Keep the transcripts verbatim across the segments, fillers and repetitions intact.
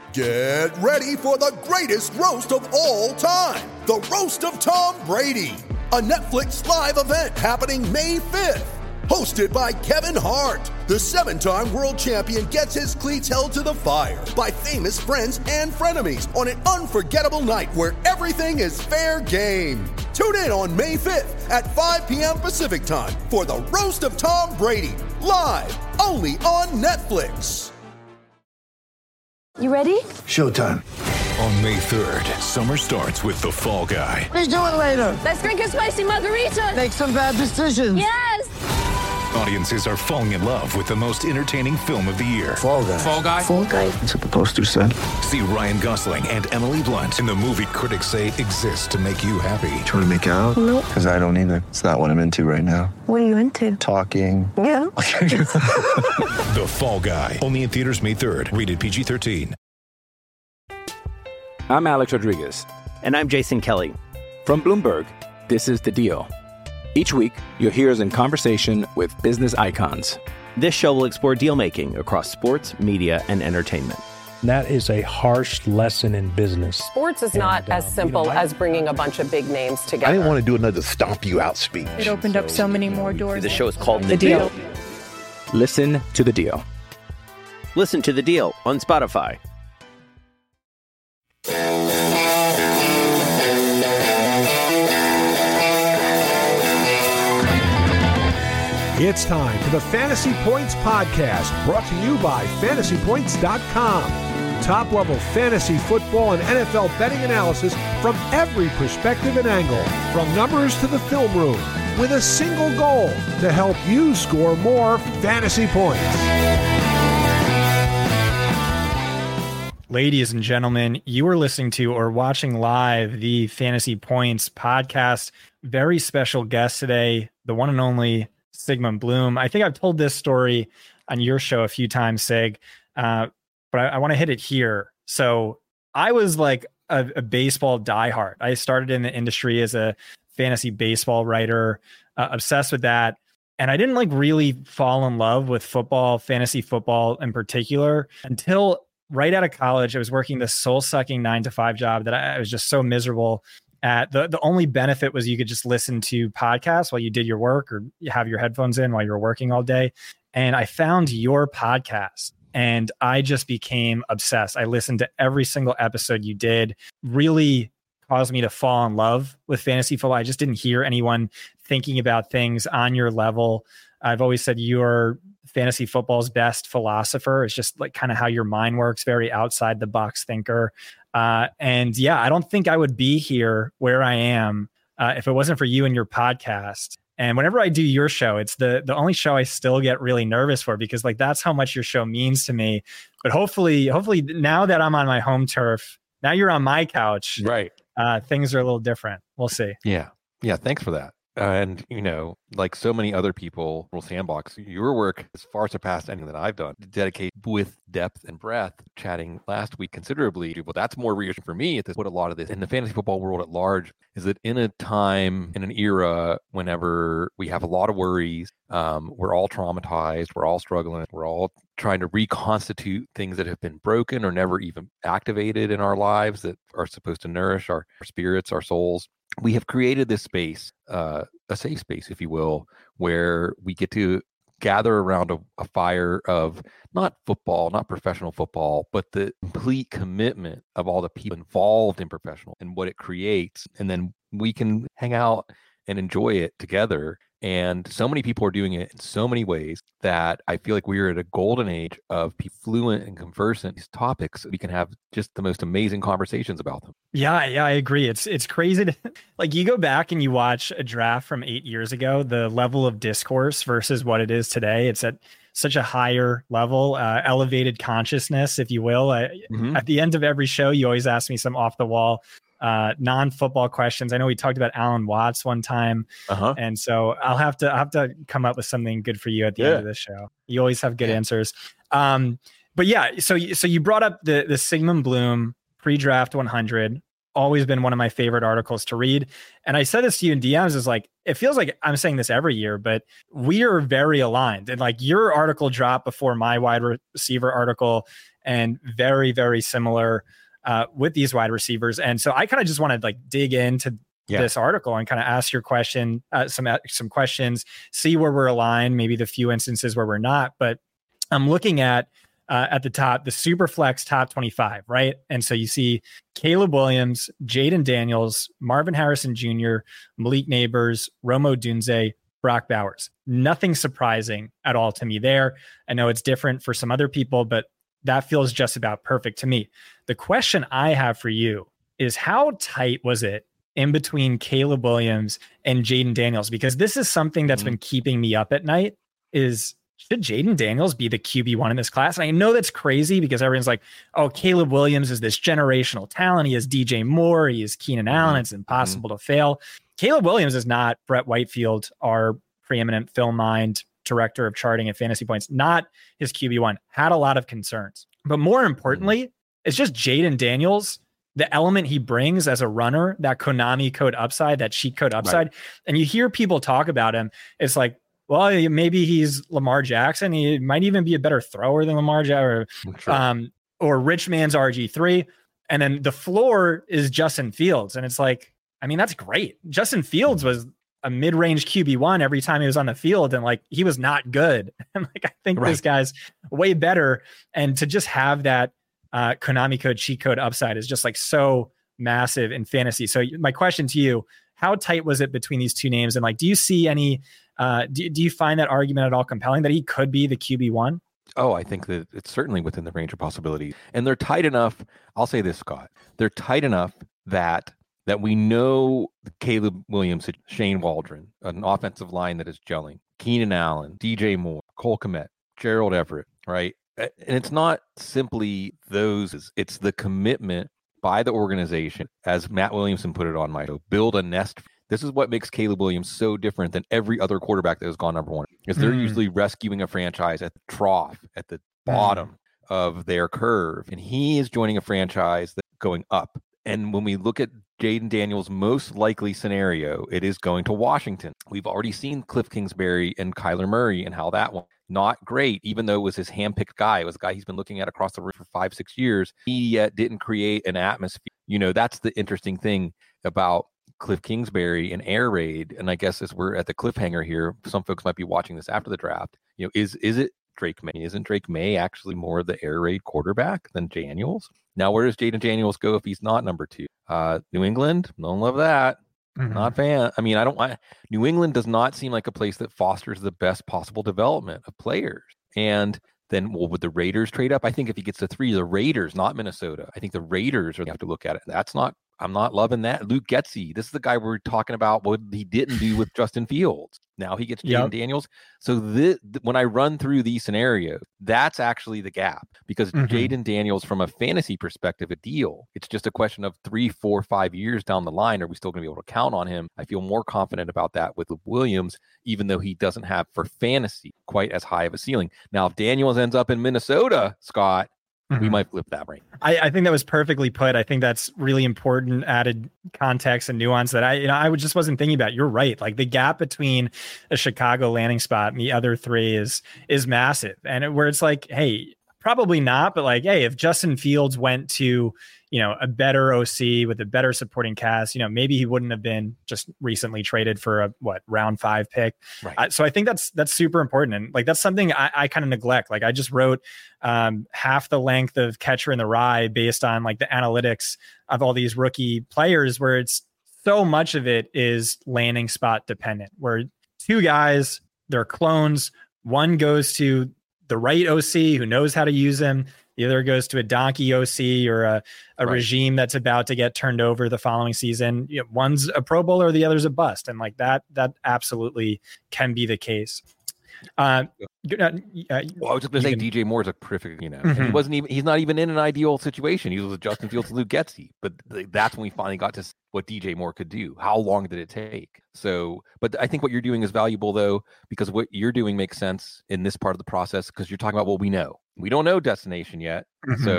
Get ready for the greatest roast of all time, the Roast of Tom Brady, a Netflix live event happening May fifth. Hosted by Kevin Hart, the seven-time world champion gets his cleats held to the fire by famous friends and frenemies on an unforgettable night where everything is fair game. Tune in on May fifth at five p.m. Pacific time for the Roast of Tom Brady, live only on Netflix. You ready? Showtime. On May third, summer starts with The Fall Guy. Let's do it later. Let's drink a spicy margarita. Make some bad decisions. Yes! Audiences are falling in love with the most entertaining film of the year. Fall Guy. Fall Guy? Fall Guy. That's what the poster said. See Ryan Gosling and Emily Blunt in the movie critics say exists to make you happy. Trying to make it out? Nope. Because I don't either. It's not what I'm into right now. What are you into? Talking. Yeah. The Fall Guy. Only in theaters May third. Rated P G thirteen. I'm Alex Rodriguez. And I'm Jason Kelly. From Bloomberg, this is The Deal. Each week, you'll hear us in conversation with business icons. This show will explore deal-making across sports, media, and entertainment. That is a harsh lesson in business. Sports is not and, as um, simple you know, I, as bringing a bunch of big names together. I didn't want to do another stomp you out speech. It opened so, up so many more doors. The show is called The, the deal. deal. Listen to The Deal. Listen to The Deal on Spotify. It's time for the Fantasy Points Podcast, brought to you by fantasy points dot com. Top-level fantasy football and N F L betting analysis from every perspective and angle, from numbers to the film room, with a single goal to help you score more fantasy points. Ladies and gentlemen, you are listening to or watching live the Fantasy Points Podcast. Very special guest today, the one and only Sigmund Bloom. I think I've told this story on your show a few times, Sig, uh, but I, I want to hit it here. So I was like a, a baseball diehard. I started in the industry as a fantasy baseball writer, uh, obsessed with that. And I didn't like really fall in love with football, fantasy football in particular, until right out of college. I was working this soul-sucking nine to five job that I, I was just so miserable at. The, the only benefit was you could just listen to podcasts while you did your work, or you have your headphones in while you were working all day. And I found your podcast and I just became obsessed. I listened to every single episode you did. Really caused me to fall in love with fantasy football. I just didn't hear anyone thinking about things on your level. I've always said you're fantasy football's best philosopher. It's just like kind of how your mind works, very outside the box thinker. Uh, and yeah, I don't think I would be here where I am uh, if it wasn't for you and your podcast. And whenever I do your show, it's the the only show I still get really nervous for, because like that's how much your show means to me. But hopefully, hopefully now that I'm on my home turf, now you're on my couch, right? Uh, things are a little different. We'll see. Yeah, yeah. Thanks for that. Uh, and, you know, like so many other people, Rule Sandbox, your work has far surpassed anything that I've done to dedicate with depth and breadth. Chatting last week considerably. Well, that's more reassuring for me at this. What a lot of this in the fantasy football world at large is that in a time, in an era, whenever we have a lot of worries, um, we're all traumatized, we're all struggling, we're all trying to reconstitute things that have been broken or never even activated in our lives that are supposed to nourish our, our spirits, our souls. We have created this space, uh, a safe space, if you will, where we get to gather around a, a fire of not football, not professional football, but the complete commitment of all the people involved in professional and what it creates. And then we can hang out and enjoy it together. And so many people are doing it in so many ways that I feel like we're at a golden age of be fluent and conversant these topics. We can have just the most amazing conversations about them. Yeah, yeah, I agree. It's it's crazy to like you go back and you watch a draft from eight years ago, the level of discourse versus what it is today. It's at such a higher level, uh, elevated consciousness, if you will. I, mm-hmm. At the end of every show, you always ask me some off the wall uh non-football questions. I know we talked about Alan Watts one time, uh-huh. and so I'll have to I'll have to come up with something good for you at the yeah. end of this show. You always have good yeah. answers. Um, but yeah, so so you brought up the the Sigmund Bloom pre-draft one hundred. Always been one of my favorite articles to read. And I said this to you in D Ms, is like, it feels like I'm saying this every year, but we are very aligned. And like your article dropped before my wide receiver article. and very, very similar uh, with these wide receivers. And so I kind of just want to like dig into yeah. this article and kind of ask your question, uh, some some questions, see where we're aligned, maybe the few instances where we're not. But I'm looking at uh, at the top, the Superflex top twenty-five, right? And so you see Caleb Williams, Jaden Daniels, Marvin Harrison Junior, Malik Neighbors, Rome Odunze, Brock Bowers. Nothing surprising at all to me there. I know it's different for some other people, but that feels just about perfect to me. The question I have for you is, how tight was it in between Caleb Williams and Jaden Daniels? Because this is something that's mm-hmm. been keeping me up at night, is should Jaden Daniels be the Q B one in this class? And I know that's crazy because everyone's like, oh, Caleb Williams is this generational talent. He has D J Moore. He is Keenan Allen. Mm-hmm. It's impossible mm-hmm. to fail. Caleb Williams is not Brett Whitefield, our preeminent film mind director of charting and fantasy points, not his Q B one. Had a lot of concerns. But more importantly, mm-hmm. it's just Jaden Daniels, the element he brings as a runner, that Konami code upside, that cheat code upside. Right. And you hear people talk about him. It's like, well, maybe he's Lamar Jackson. He might even be a better thrower than Lamar Jackson, or, sure. um, or rich man's R G three. And then the floor is Justin Fields. And it's like, I mean, that's great. Justin Fields was a mid-range Q B one every time he was on the field, and like he was not good. And like I think right. this guy's way better. And to just have that uh, Konami code cheat code upside is just like so massive in fantasy. So my question to you: how tight was it between these two names? And like, do you see any? Uh, do, do you find that argument at all compelling that he could be the Q B one? Oh, I think that it's certainly within the range of possibility, and they're tight enough. I'll say this, Scott: they're tight enough that. that we know Caleb Williams, Shane Waldron, an offensive line that is gelling, Keenan Allen, D J Moore, Cole Kmet, Gerald Everett, right? And it's not simply those, it's the commitment by the organization, as Matt Williamson put it on my show, build a nest. This is what makes Caleb Williams so different than every other quarterback that has gone number one, is they're mm. usually rescuing a franchise at the trough, at the bottom mm. of their curve. And he is joining a franchise that's going up. And when we look at Jaden Daniels' most likely scenario, it is going to Washington. We've already seen Cliff Kingsbury and Kyler Murray and how that one, not great, even though it was his handpicked guy. It was a guy he's been looking at across the room for five, six years. He yet didn't create an atmosphere. You know, that's the interesting thing about Cliff Kingsbury and Air Raid. And I guess as we're at the cliffhanger here, some folks might be watching this after the draft. You know, is is it Drake May? Isn't Drake May actually more of the air raid quarterback than Daniels? Now, where does Jaden Daniels go if he's not number two? Uh, New England, don't love that. Mm-hmm. Not fan. I mean, I don't want New England does not seem like a place that fosters the best possible development of players. And then, well, would the Raiders trade up? I think if he gets to three, the Raiders, not Minnesota. I think the Raiders are going to have to look at it. That's not, I'm not loving that. Luke Getsy, this is the guy we're talking about what he didn't do with Justin Fields. Now he gets Jaden yep. Daniels. So this, when I run through these scenarios, that's actually the gap, because mm-hmm. Jaden Daniels, from a fantasy perspective, a deal. It's just a question of three, four, five years down the line. Are we still going to be able to count on him? I feel more confident about that with Williams, even though he doesn't have for fantasy quite as high of a ceiling. Now, if Daniels ends up in Minnesota, Scott, mm-hmm. we might flip that rank. I, I think that was perfectly put. I think that's really important added context and nuance that I, you know, I just wasn't thinking about. You're right. Like the gap between a Chicago landing spot and the other three is, is massive. And it, where it's like, hey, probably not, but like, hey, if Justin Fields went to, you know, a better O C with a better supporting cast, you know, maybe he wouldn't have been just recently traded for a what round five pick. Right. Uh, so I think that's that's super important, and like that's something I, I kind of neglect. Like I just wrote um, half the length of Catcher in the Rye based on like the analytics of all these rookie players, where it's so much of it is landing spot dependent. Where two guys, they're clones. One goes to the right O C who knows how to use him. The other goes to a donkey O C or a, a right. regime that's about to get turned over the following season. You know, one's a Pro Bowler, the other's a bust. And like that, that absolutely can be the case. Uh, uh, well, I was just going to say can, D J Moore is a perfect, you know, mm-hmm. he wasn't even, he's not even in an ideal situation. He was with Justin Fields and Luke Getsy, but that's when we finally got to see what D J Moore could do. How long did it take? So, but I think what you're doing is valuable though, because what you're doing makes sense in this part of the process, because you're talking about what we know. We don't know destination yet. Mm-hmm. So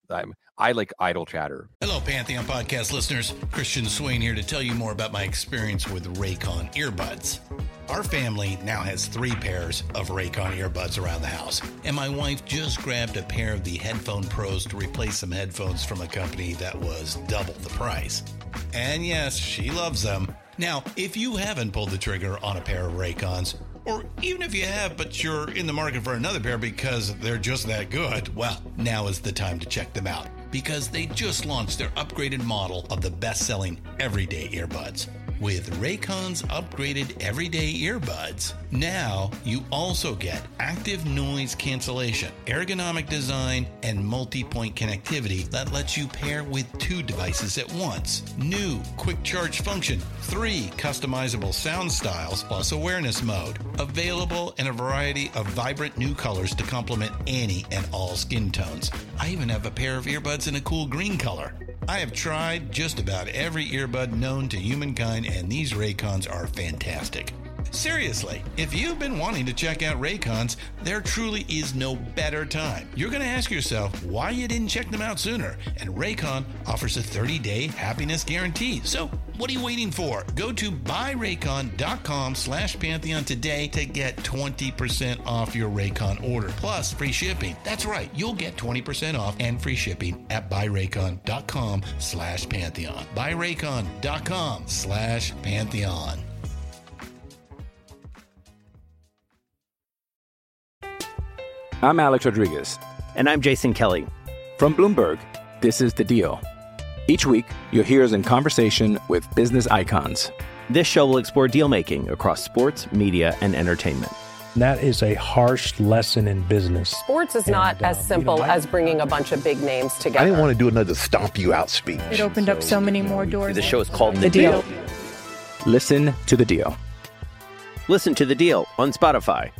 I'm, I like idle chatter. Hello, Pantheon podcast listeners. Christian Swain here to tell you more about my experience with Raycon earbuds. Our family now has three pairs of Raycon earbuds around the house, and my wife just grabbed a pair of the Headphone Pros to replace some headphones from a company that was double the price. And yes, she loves them. Now, if you haven't pulled the trigger on a pair of Raycons, or even if you have, but you're in the market for another pair because they're just that good, well, now is the time to check them out, because they just launched their upgraded model of the best-selling everyday earbuds. With Raycon's upgraded everyday earbuds, now you also get active noise cancellation, ergonomic design, and multi-point connectivity that lets you pair with two devices at once. New quick charge function, three customizable sound styles, plus awareness mode. Available in a variety of vibrant new colors to complement any and all skin tones. I even have a pair of earbuds in a cool green color. I have tried just about every earbud known to humankind, and these Raycons are fantastic. Seriously, if you've been wanting to check out Raycons, there truly is no better time. You're going to ask yourself why you didn't check them out sooner, and Raycon offers a thirty-day happiness guarantee. So what are you waiting for? Go to buyraycon.com slash Pantheon today to get twenty percent off your Raycon order, plus free shipping. That's right, you'll get twenty percent off and free shipping at buyraycon.com slash Pantheon. buyraycon.com slash Pantheon. I'm Alex Rodriguez. And I'm Jason Kelly. From Bloomberg, this is The Deal. Each week, you'll hear us in conversation with business icons. This show will explore deal-making across sports, media, and entertainment. That is a harsh lesson in business. Sports is not and, as simple uh, you know, as bringing a bunch of big names together. I didn't want to do another stomp you out speech. It opened so, up so many more doors. The show is called The, the deal. deal. Listen to The Deal. Listen to The Deal on Spotify.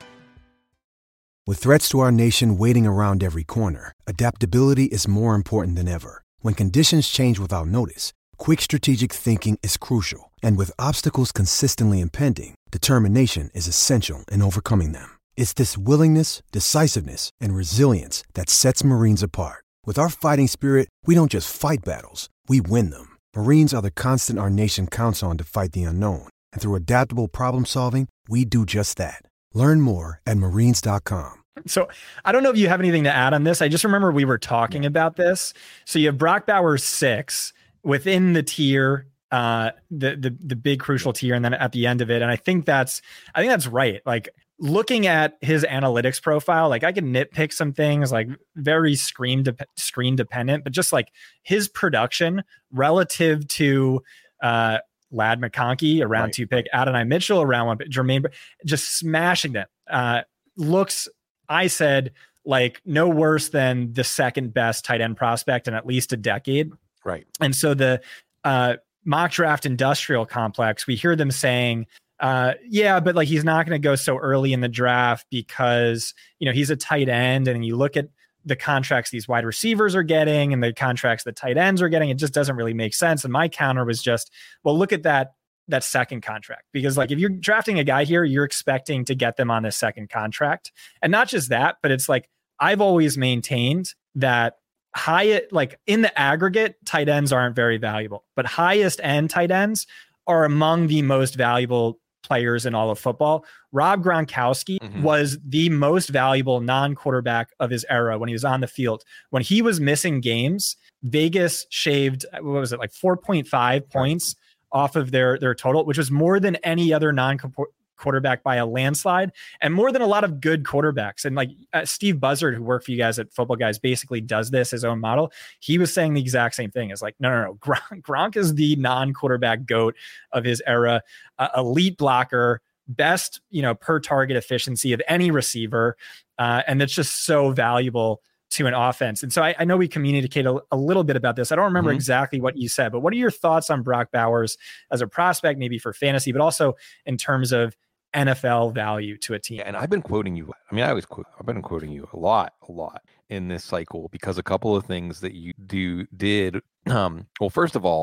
With threats to our nation waiting around every corner, adaptability is more important than ever. When conditions change without notice, quick strategic thinking is crucial. And with obstacles consistently impending, determination is essential in overcoming them. It's this willingness, decisiveness, and resilience that sets Marines apart. With our fighting spirit, we don't just fight battles, we win them. Marines are the constant our nation counts on to fight the unknown. And through adaptable problem solving, we do just that. Learn more at marines dot com. So I don't know if you have anything to add on this. I just remember we were talking about this. So you have Brock Bowers six within the tier, uh, the the the big crucial tier, and then at the end of it. And I think that's I think that's right. Like looking at his analytics profile, like I can nitpick some things, like very screen de- screen dependent, but just like his production relative to uh, Ladd McConkey, a round right. two pick, Adonai Mitchell, a round one pick, Jermaine, just smashing them. Uh, looks, I said, like no worse than the second best tight end prospect in at least a decade. Right. And so the uh, mock draft industrial complex, we hear them saying, uh, yeah, but like, he's not going to go so early in the draft because, you know, he's a tight end. And you look at the contracts these wide receivers are getting and the contracts that tight ends are getting, it just doesn't really make sense. And my counter was just, well, look at that, that second contract, because like, if you're drafting a guy here, you're expecting to get them on this second contract. And not just that, but it's like, I've always maintained that high, like in the aggregate, tight ends aren't very valuable, but highest end tight ends are among the most valuable players in all of football. Rob Gronkowski mm-hmm. was the most valuable non-quarterback of his era when he was on the field. When he was missing games, Vegas shaved, what was it, like four point five points off of their, their total, which was more than any other non-quarterback by a landslide and more than a lot of good quarterbacks. And like uh, Steve Buzzard, who worked for you guys at Football Guys, basically does this his own model. He was saying the exact same thing. It's like, no, no, no. Gronk, Gronk is the non-quarterback GOAT of his era, uh, elite blocker, best, you know, per target efficiency of any receiver. Uh, and that's just so valuable to an offense. And so I, I know we communicated a, a little bit about this. I don't remember mm-hmm. exactly what you said, but what are your thoughts on Brock Bowers as a prospect, maybe for fantasy, but also in terms of N F L value to a team? Yeah, and I've been quoting you. I mean, I always quote, I've been quoting you a lot, a lot in this cycle because a couple of things that you do did. Um, well, first of all,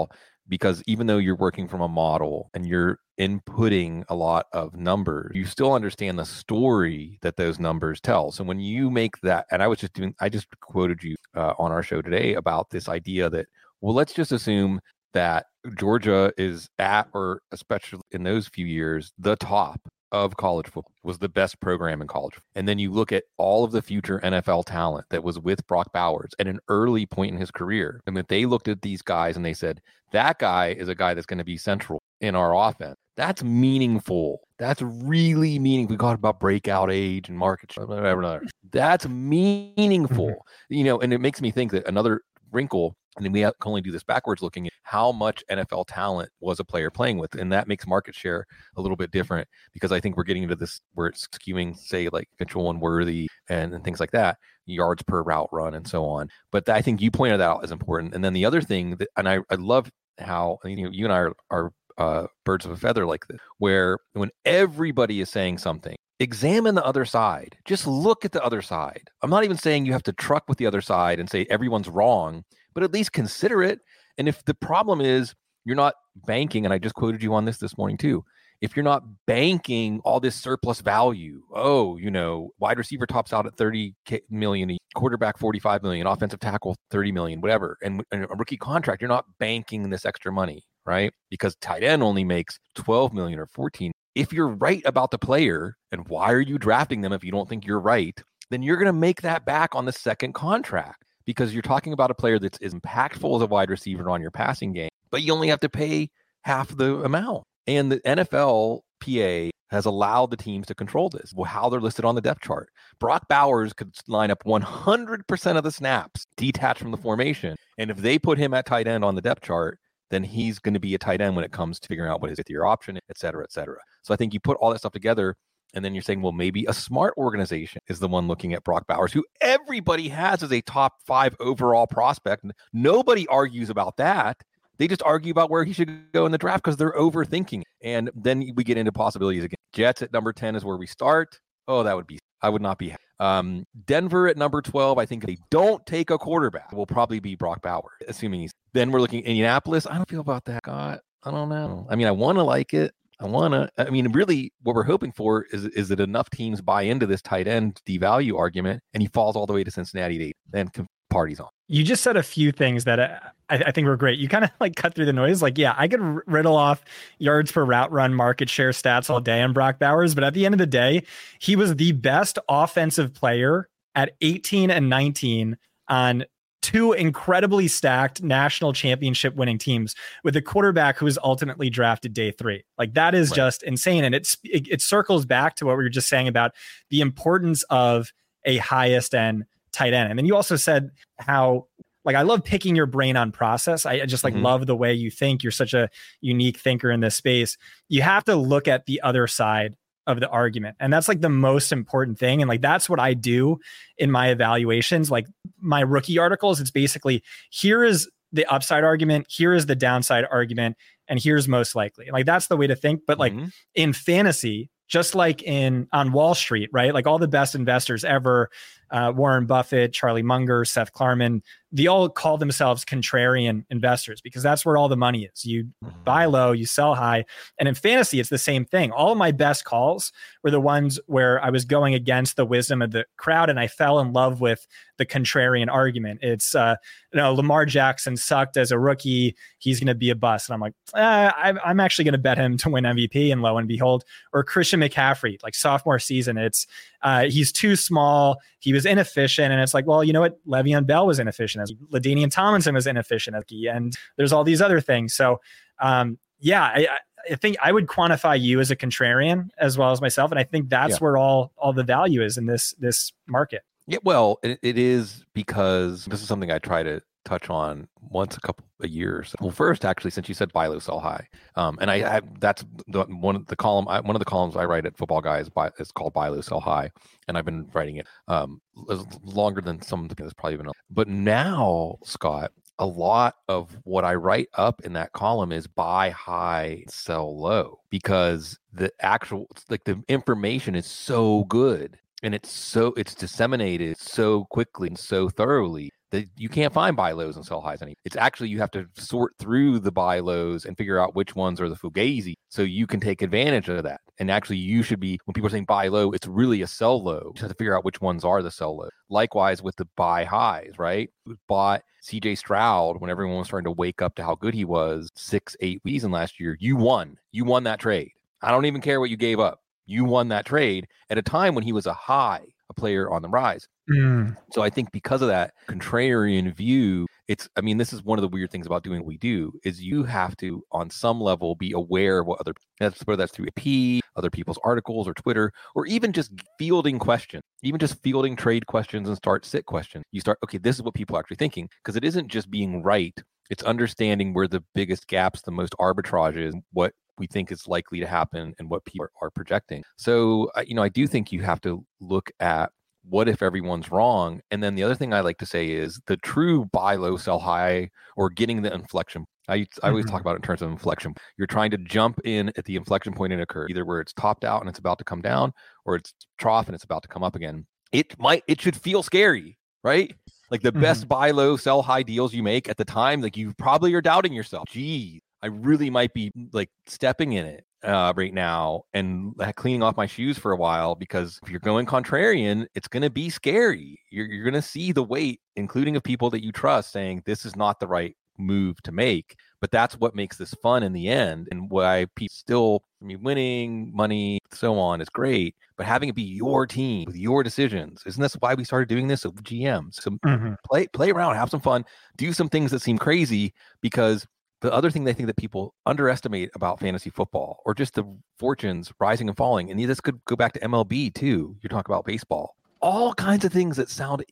because even though you're working from a model and you're inputting a lot of numbers, you still understand the story that those numbers tell. So when you make that, and I was just doing, I just quoted you uh, on our show today about this idea that, well, let's just assume that Georgia is at, or especially in those few years, the top of college football, was the best program in college. And then you look at all of the future N F L talent that was with Brock Bowers at an early point in his career. And that they looked at these guys and they said, that guy is a guy that's going to be central in our offense. That's meaningful. That's really meaningful. We talked about breakout age and market share, whatever, whatever. That's meaningful. You know, and it makes me think that another wrinkle, and then we can only do this backwards looking at how much N F L talent was a player playing with. And that makes market share a little bit different, because I think we're getting into this where it's skewing, say, like Mitchell and Worthy and, and things like that, yards per route run and so on. But I think you pointed that out as important. And then the other thing that, and I, I love how, you know, you and I are, are uh, birds of a feather like this, where when everybody is saying something, examine the other side. Just look at the other side. I'm not even saying you have to truck with the other side and say everyone's wrong, but at least consider it. And if the problem is you're not banking, and I just quoted you on this this morning too, if you're not banking all this surplus value, oh, you know, wide receiver tops out at thirty million, quarterback forty-five million, offensive tackle thirty million, whatever, and, and a rookie contract, you're not banking this extra money, right? Because tight end only makes twelve million or fourteen. If you're right about the player, and why are you drafting them if you don't think you're right, then you're going to make that back on the second contract, because you're talking about a player that's as impactful as a wide receiver on your passing game, but you only have to pay half the amount. And the N F L P A has allowed the teams to control this, how they're listed on the depth chart. Brock Bowers could line up one hundred percent of the snaps detached from the formation. And if they put him at tight end on the depth chart, then he's going to be a tight end when it comes to figuring out what his fifth year option, et cetera, et cetera. So I think you put all that stuff together, and then you're saying, well, maybe a smart organization is the one looking at Brock Bowers, who everybody has as a top five overall prospect. Nobody argues about that. They just argue about where he should go in the draft because they're overthinking. And then we get into possibilities again. Jets at number ten is where we start. Oh, that would be, I would not be happy. Um, Denver at number twelve, I think if they don't take a quarterback, will probably be Brock Bowers, assuming he's, then we're looking at Indianapolis. I don't feel about that. God, I don't know. I mean, I want to like it. I want to, I mean, really what we're hoping for is, is that enough teams buy into this tight end devalue argument, and he falls all the way to Cincinnati to eight, then parties on. You just said a few things that I, I think were great. You kind of like cut through the noise. Like, yeah, I could r- riddle off yards per route run, market share stats all day on Brock Bowers, but at the end of the day, he was the best offensive player at eighteen and nineteen on two incredibly stacked national championship winning teams with a quarterback who was ultimately drafted day three. Like, that is right. Just insane. And it's, it, it circles back to what we were just saying about the importance of a highest end tight end. And then you also said how, like, I love picking your brain on process. I, I just like mm-hmm. love the way you think. You're such a unique thinker in this space. You have to look at the other side of the argument. And that's like the most important thing. And like, that's what I do in my evaluations. Like my rookie articles, it's basically, here is the upside argument, here is the downside argument, and here's most likely. Like, that's the way to think. But like mm-hmm. in fantasy, just like in on Wall Street, right? Like all the best investors ever, uh, Warren Buffett, Charlie Munger, Seth Klarman, they all call themselves contrarian investors because that's where all the money is. You buy low, you sell high. And in fantasy, it's the same thing. All of my best calls were the ones where I was going against the wisdom of the crowd, and I fell in love with the contrarian argument. It's, uh, you know, Lamar Jackson sucked as a rookie. He's going to be a bust. And I'm like, eh, I'm actually going to bet him to win M V P, and lo and behold. Or Christian McCaffrey, like sophomore season, it's uh, he's too small. He was inefficient. And it's like, well, you know what? Le'Veon Bell was inefficient. As LaDainian Tomlinson was inefficient. And there's all these other things. So, um, yeah, I, I think I would quantify you as a contrarian as well as myself. And I think that's yeah. where all, all the value is in this, this market. Yeah, well, it, it is, because this is something I try to touch on once a couple of years. Well, first, actually, since you said buy low, sell high, um, and I, I that's the, one of the column. I, one of the columns I write at Football Guy is, buy, is called buy low, sell high, and I've been writing it um, longer than some. That's probably been. But now, Scott, a lot of what I write up in that column is buy high, sell low, because the actual, like the information is so good. And it's so it's disseminated so quickly and so thoroughly that you can't find buy lows and sell highs anymore. It's actually, you have to sort through the buy lows and figure out which ones are the fugazi so you can take advantage of that. And actually, you should be, when people are saying buy low, it's really a sell low. You just have to figure out which ones are the sell low. Likewise with the buy highs, right? We bought C J Stroud when everyone was starting to wake up to how good he was six, eight season last year. You won. You won that trade. I don't even care what you gave up. You won that trade at a time when he was a high, a player on the rise. Mm. So I think because of that contrarian view, it's, I mean, this is one of the weird things about doing what we do is you have to, on some level, be aware of what other, that's, whether that's through A P, other people's articles or Twitter, or even just fielding questions, even just fielding trade questions and start sit questions. You start, okay, this is what people are actually thinking, because it isn't just being right. It's understanding where the biggest gaps, the most arbitrage is, what we think is likely to happen and what people are projecting. So, you know, I do think you have to look at what if everyone's wrong? And then the other thing I like to say is the true buy low, sell high, or getting the inflection. I, I always mm-hmm. talk about it in terms of inflection. You're trying to jump in at the inflection point in a curve, either where it's topped out and it's about to come down, or it's trough and it's about to come up again. It might, it should feel scary, right? Like the mm-hmm. best buy low, sell high deals you make at the time, like you probably are doubting yourself. Geez, I really might be like stepping in it uh, right now and cleaning off my shoes for a while, because if you're going contrarian, it's going to be scary. You're, you're going to see the weight, including of people that you trust, saying this is not the right move to make. But that's what makes this fun in the end, and why people still, I mean, winning money, so on is great, but having it be your team with your decisions. Isn't this why we started doing this with G Ms? So mm-hmm. play play around, have some fun, do some things that seem crazy, because the other thing they think that people underestimate about fantasy football, or just the fortunes rising and falling, and this could go back to M L B too. You talk about baseball. All kinds of things that sound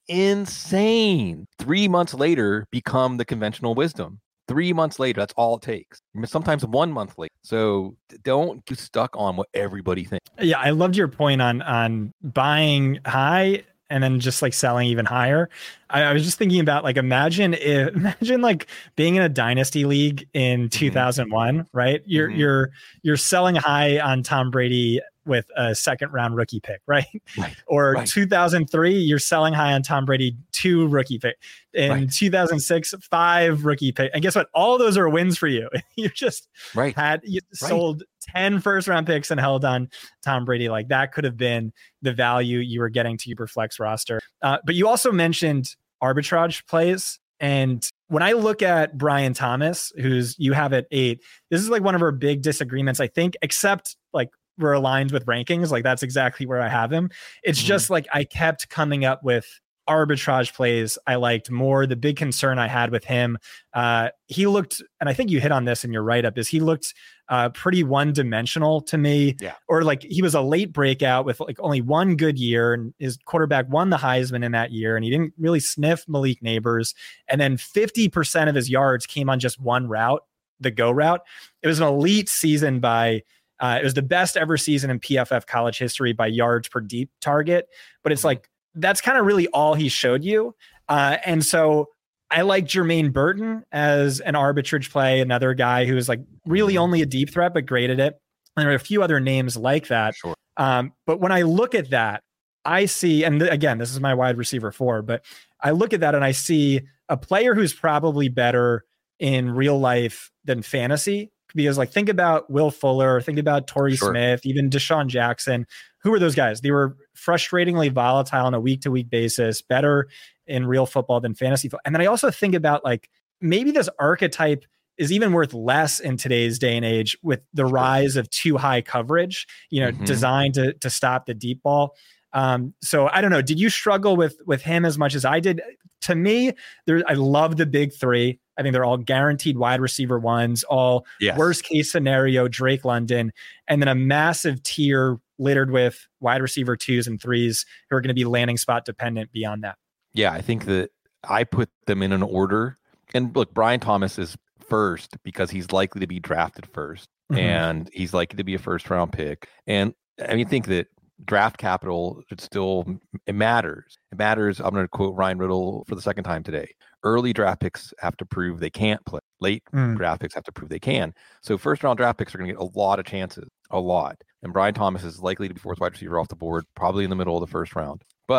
insane, three months later become the conventional wisdom. Three months later, that's all it takes. Sometimes one month late. So don't get stuck on what everybody thinks. Yeah, I loved your point on on buying high and then just like selling even higher. I, I was just thinking about like, imagine if, imagine like being in a dynasty league in two thousand one, mm-hmm. right? You're, mm-hmm. you're, you're selling high on Tom Brady with a second round rookie pick, right? right. Or right. two thousand three, you're selling high on Tom Brady, two rookie pick. In right. two thousand six, five rookie pick. And guess what? All of those are wins for you. You just right. had you right. sold ten first round picks and held on Tom Brady. Like that could have been the value you were getting to your flex roster. Uh, but you also mentioned arbitrage plays. And when I look at Brian Thomas, who's you have at eight, this is like one of our big disagreements, I think, except like we're aligned with rankings. Like that's exactly where I have him. It's mm-hmm. just like I kept coming up with arbitrage plays I liked more. The big concern I had with him, uh, he looked, and I think you hit on this in your write-up, is he looked uh, pretty one-dimensional to me. Yeah. Or like he was a late breakout with like only one good year, and his quarterback won the Heisman in that year, and he didn't really sniff Malik Neighbors. And then fifty percent of his yards came on just one route, the go route. It was an elite season by Uh, it was the best ever season in P F F college history by yards per deep target, but it's like, that's kind of really all he showed you. Uh, and so I like Jermaine Burton as an arbitrage play, another guy who is like really only a deep threat, but great at it. And there are a few other names like that. Sure. Um, but when I look at that, I see, and th- again, this is my wide receiver four, but I look at that and I see a player who's probably better in real life than fantasy. Because like, think about Will Fuller, think about Torrey sure. Smith, even Deshaun Jackson. Who were those guys? They were frustratingly volatile on a week to week basis, better in real football than fantasy football. And then I also think about like, maybe this archetype is even worth less in today's day and age with the sure. rise of too high coverage, you know, mm-hmm. designed to, to stop the deep ball. Um, so I don't know. Did you struggle with, with him as much as I did? To me, there, I love the big three. I think they're all guaranteed wide receiver ones, all yes. worst case scenario, Drake London, and then a massive tier littered with wide receiver twos and threes who are going to be landing spot dependent beyond that. Yeah, I think that I put them in an order. And look, Brian Thomas is first because he's likely to be drafted first, mm-hmm. and he's likely to be a first round pick. And I mean, think that draft capital, it still, it matters. It matters. I'm going to quote Ryan Riddle for the second time today. Early draft picks have to prove they can't play. Late mm. draft picks have to prove they can. So first round draft picks are going to get a lot of chances, a lot. And Brian Thomas is likely to be fourth wide receiver off the board, probably in the middle of the first round. But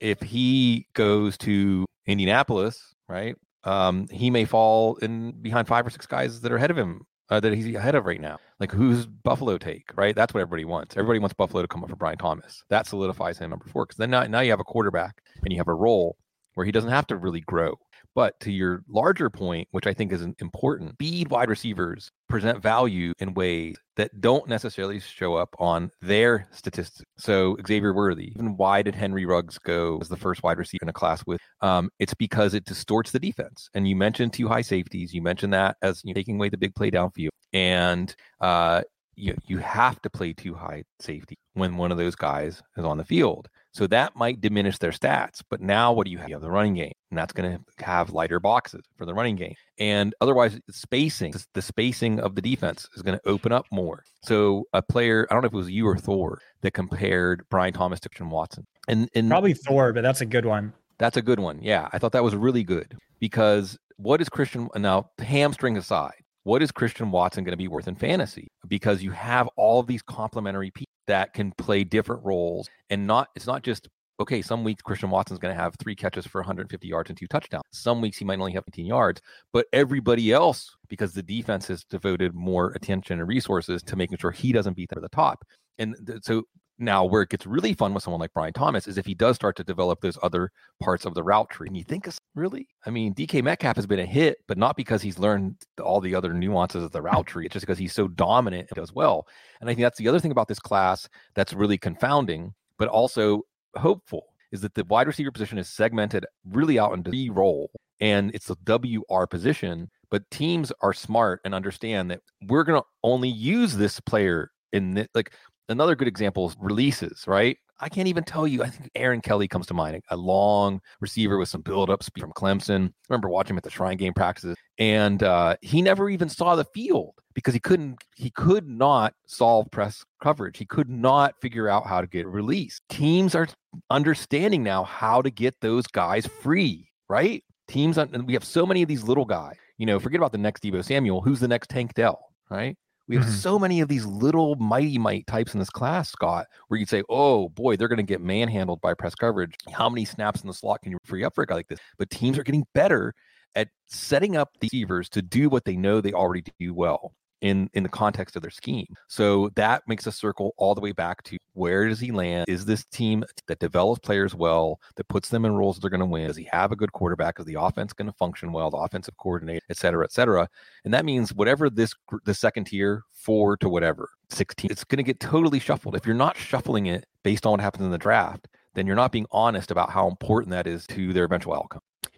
if he goes to Indianapolis, right, um, he may fall in behind five or six guys that are ahead of him, uh, that he's ahead of right now. Like, who's Buffalo take, right? That's what everybody wants. Everybody wants Buffalo to come up for Brian Thomas. That solidifies him number four, because then now, now you have a quarterback and you have a role where he doesn't have to really grow. But to your larger point, which I think is important, speed wide receivers present value in ways that don't necessarily show up on their statistics. So Xavier Worthy, even why did Henry Ruggs go as the first wide receiver in a class with? Um, it's because it distorts the defense. And you mentioned two high safeties. You mentioned that as you know, taking away the big play downfield. And uh, you, you have to play two high safety when one of those guys is on the field. So that might diminish their stats. But now what do you have? You have the running game, and that's going to have lighter boxes for the running game. And otherwise, spacing, the spacing of the defense is going to open up more. So a player, I don't know if it was you or Thor, that compared Brian Thomas to Christian Watson. And, and Probably Thor, but that's a good one. That's a good one. Yeah, I thought that was really good, because what is Christian, now hamstring aside, what is Christian Watson going to be worth in fantasy? Because you have all of these complementary pieces that can play different roles, and not it's not just, okay, some weeks Christian Watson's going to have three catches for one hundred fifty yards and two touchdowns. Some weeks he might only have fifteen yards, but everybody else, because the defense has devoted more attention and resources to making sure he doesn't beat them at the top. And th- so now where it gets really fun with someone like Brian Thomas is if he does start to develop those other parts of the route tree. And you think, really? I mean, D K Metcalf has been a hit, but not because he's learned all the other nuances of the route tree. It's just because he's so dominant and does well. And I think that's the other thing about this class that's really confounding, but also hopeful, is that the wide receiver position is segmented really out into the role, and it's a W R position, but teams are smart and understand that we're going to only use this player in this. Like, another good example is releases, right? I can't even tell you. I think Aaron Kelly comes to mind, a long receiver with some build-up speed from Clemson. I remember watching him at the Shrine Game practices, and uh, he never even saw the field because he couldn't. He could not solve press coverage. He could not figure out how to get released. Teams are understanding now how to get those guys free, right? Teams, and we have so many of these little guys. You know, forget about the next Deebo Samuel. Who's the next Tank Dell, right? We have mm-hmm. so many of these little mighty might types in this class, Scott, where you'd say, oh boy, they're going to get manhandled by press coverage. How many snaps in the slot can you free up for a guy like this? But teams are getting better at setting up the receivers to do what they know they already do well in, in the context of their scheme. So that makes us circle all the way back to, where does he land? Is this team that develops players well, that puts them in roles that they're going to win? Does he have a good quarterback? Is the offense going to function well? The offensive coordinator, et cetera, et cetera. And that means whatever this, the second tier, four to whatever, sixteen, it's going to get totally shuffled. If you're not shuffling it based on what happens in the draft, then you're not being honest about how important that is to their eventual outcome.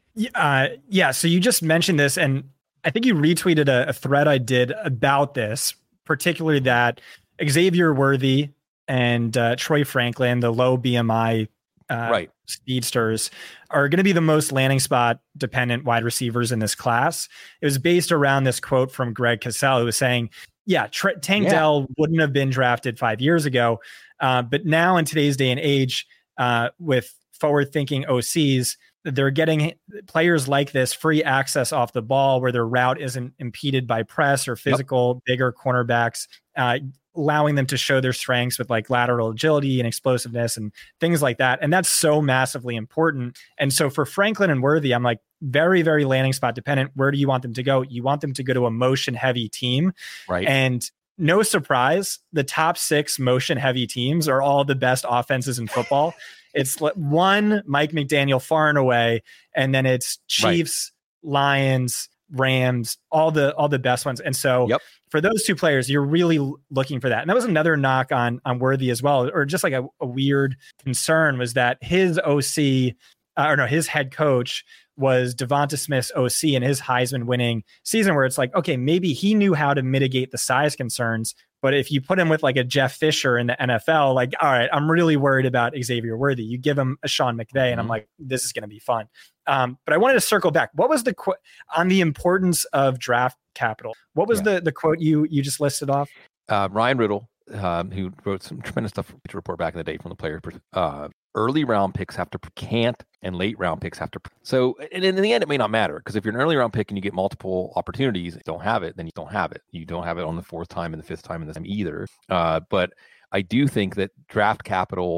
Uh, yeah. So you just mentioned this, and I think you retweeted a, a thread I did about this, particularly that Xavier Worthy and uh, Troy Franklin, the low B M I uh, right. speedsters, are going to be the most landing spot dependent wide receivers in this class. It was based around this quote from Greg Cassell, who was saying, yeah, Tr- Tank yeah. Dell wouldn't have been drafted five years ago. Uh, but now in today's day and age, uh, with forward-thinking O Cs, they're getting players like this free access off the ball where their route isn't impeded by press or physical, yep. bigger cornerbacks, uh, allowing them to show their strengths with like lateral agility and explosiveness and things like that. And that's so massively important. And so for Franklin and Worthy, I'm like, very, very landing spot dependent. Where do you want them to go? You want them to go to a motion heavy team. Right. And no surprise, the top six motion heavy teams are all the best offenses in football. It's one, Mike McDaniel far and away, and then it's Chiefs, right. Lions, Rams, all the all the best ones. And so yep. for those two players, you're really looking for that. And that was another knock on on Worthy as well, or just like a, a weird concern, was that his O C, uh, or no, his head coach was Devonta Smith's O C in his Heisman winning season, where it's like, okay, maybe he knew how to mitigate the size concerns. But if you put him with like a Jeff Fisher in the N F L, like, all right, I'm really worried about Xavier Worthy. You give him a Sean McVay, mm-hmm. and I'm like, this is going to be fun. Um, but I wanted to circle back. What was the qu- on the importance of draft capital? What was yeah. the the quote you you just listed off? Uh, Ryan Riddle, um, who wrote some tremendous stuff to report back in the day from the player. Uh, early round picks have to can't, and late round picks have to. So, and in the end, it may not matter, because if you're an early round pick and you get multiple opportunities, you don't have it, then you don't have it. You don't have it on the fourth time and the fifth time and the time either. Uh, but I do think that draft capital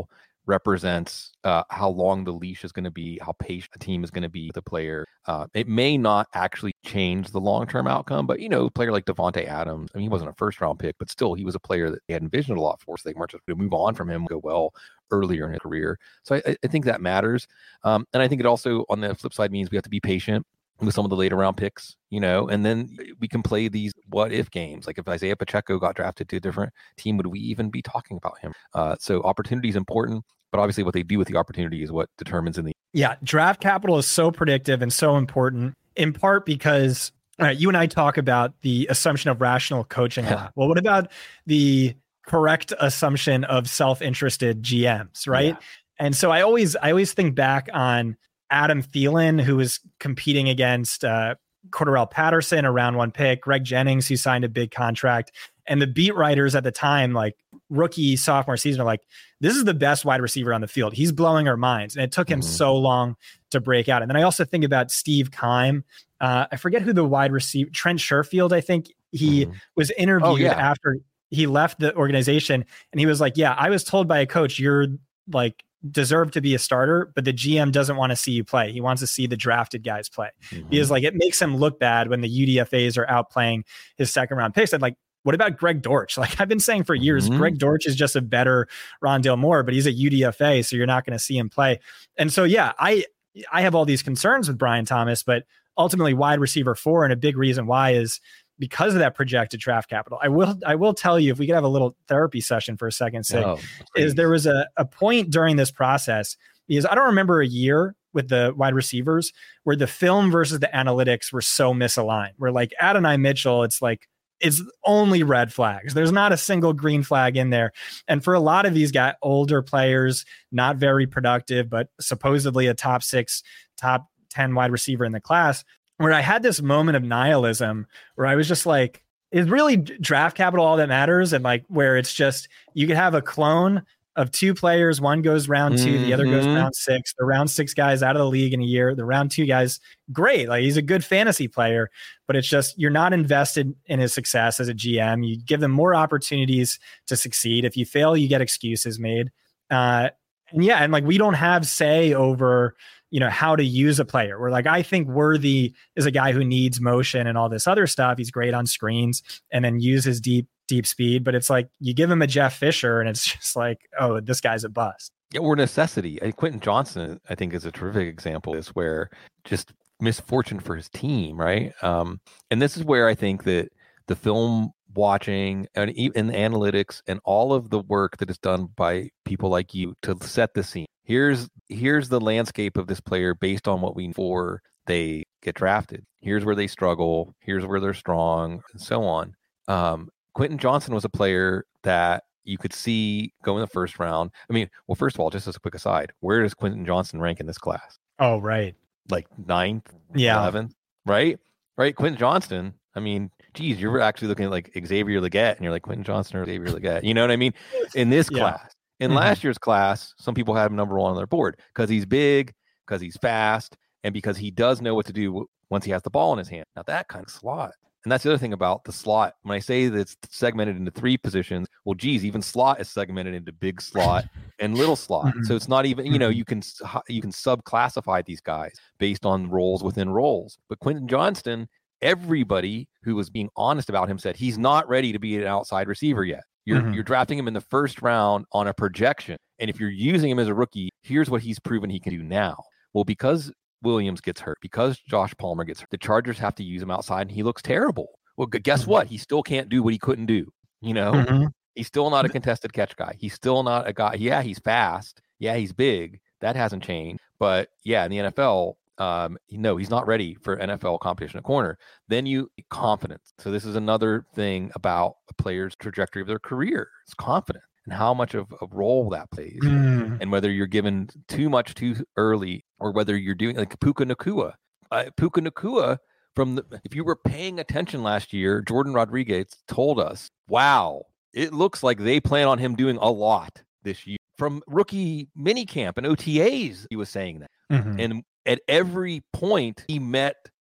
represents uh, how long the leash is going to be, how patient a team is going to be with the player. Uh, it may not actually change the long-term outcome, but, you know, a player like Devontae Adams, I mean, he wasn't a first-round pick, but still, he was a player that they had envisioned a lot for, so they weren't just going to move on from him, go well earlier in his career. So I, I think that matters. Um, and I think it also, on the flip side, means we have to be patient with some of the later round picks, you know, and then we can play these what if games. Like if Isaiah Pacheco got drafted to a different team, would we even be talking about him? Uh, so opportunity is important, but obviously what they do with the opportunity is what determines in the. Yeah. Draft capital is so predictive and so important, in part because uh, you and I talk about the assumption of rational coaching a lot. Well, what about the correct assumption of self-interested G Ms, right? Yeah. And so I always, I always think back on Adam Thielen, who was competing against uh, Cordarrelle Patterson, a round one pick, Greg Jennings, who signed a big contract. And the beat writers at the time, like rookie, sophomore season, are like, this is the best wide receiver on the field. He's blowing our minds. And it took him mm-hmm. so long to break out. And then I also think about Steve Keim. Uh, I forget who the wide receiver, Trent Sherfield, I think he mm-hmm. was interviewed oh, yeah. after he left the organization. And he was like, yeah, I was told by a coach, you're like, deserve to be a starter, but the G M doesn't want to see you play. He wants to see the drafted guys play. Mm-hmm. Because like it makes him look bad when the U D F As are outplaying his second round picks. And like, what about Greg Dortch? Like I've been saying for years, mm-hmm. Greg Dortch is just a better Rondale Moore, but he's a U D F A, so you're not going to see him play. And so yeah, I I have all these concerns with Brian Thomas, but ultimately wide receiver four, and a big reason why is because of that projected draft capital. I will I will tell you, if we could have a little therapy session for a second, Sig, oh, is there was a, a point during this process, because I don't remember a year with the wide receivers where the film versus the analytics were so misaligned, where like Adonai Mitchell, it's like, it's only red flags. There's not a single green flag in there. And for a lot of these guys, older players, not very productive, but supposedly a top six, top ten wide receiver in the class, where I had this moment of nihilism where I was just like, is really draft capital all that matters? And like, where it's just, you could have a clone of two players. One goes round two, mm-hmm. the other goes round six. The round six guys out of the league in a year. The round two guys, great. Like he's a good fantasy player, but it's just, you're not invested in his success as a G M. You give them more opportunities to succeed. If you fail, you get excuses made. Uh, and yeah, and like, we don't have say over, you know, how to use a player. We're like, I think Worthy is a guy who needs motion and all this other stuff. He's great on screens and then use his deep, deep speed. But it's like, you give him a Jeff Fisher and it's just like, oh, this guy's a bust. Yeah, or necessity. And Quentin Johnson, I think, is a terrific example of this, where just misfortune for his team, right? Um, and this is where I think that the film watching and, and the analytics and all of the work that is done by people like you to set the scene. Here's here's the landscape of this player based on what we know before they get drafted. Here's where they struggle. Here's where they're strong, and so on. Um, Quentin Johnson was a player that you could see go in the first round. I mean, well, first of all, just as a quick aside, where does Quentin Johnson rank in this class? Oh, right. Like ninth, yeah, eleventh, right? Right. Quentin Johnston. I mean, geez, you're actually looking at like Xavier Legette, and you're like Quentin Johnson or Xavier Legette. You know what I mean? In this yeah. class. In mm-hmm. last year's class, some people had him number one on their board because he's big, because he's fast, and because he does know what to do once he has the ball in his hand. Now, that kind of slot. And that's the other thing about the slot. When I say that it's segmented into three positions, well, geez, even slot is segmented into big slot and little slot. Mm-hmm. So it's not even, you know, you can you can subclassify these guys based on roles within roles. But Quentin Johnston, everybody who was being honest about him said he's not ready to be an outside receiver yet. You're mm-hmm. you're drafting him in the first round on a projection. And if you're using him as a rookie, here's what he's proven he can do now. Well, because Williams gets hurt, because Josh Palmer gets hurt, the Chargers have to use him outside, and he looks terrible. Well, guess mm-hmm. what? He still can't do what he couldn't do. You know, mm-hmm. he's still not a contested catch guy. He's still not a guy. Yeah, he's fast. Yeah, he's big. That hasn't changed. But yeah, in the N F L, Um, no, he's not ready for N F L competition at corner. Then you confidence. So this is another thing about a player's trajectory of their career. It's confidence and how much of a role that plays, mm. and whether you're given too much too early or whether you're doing like Puka Nacua. Uh, Puka Nacua, from the, if you were paying attention last year, Jordan Rodriguez told us, "Wow, it looks like they plan on him doing a lot this year." From rookie minicamp and O T As, he was saying that, mm-hmm. and at every point, he met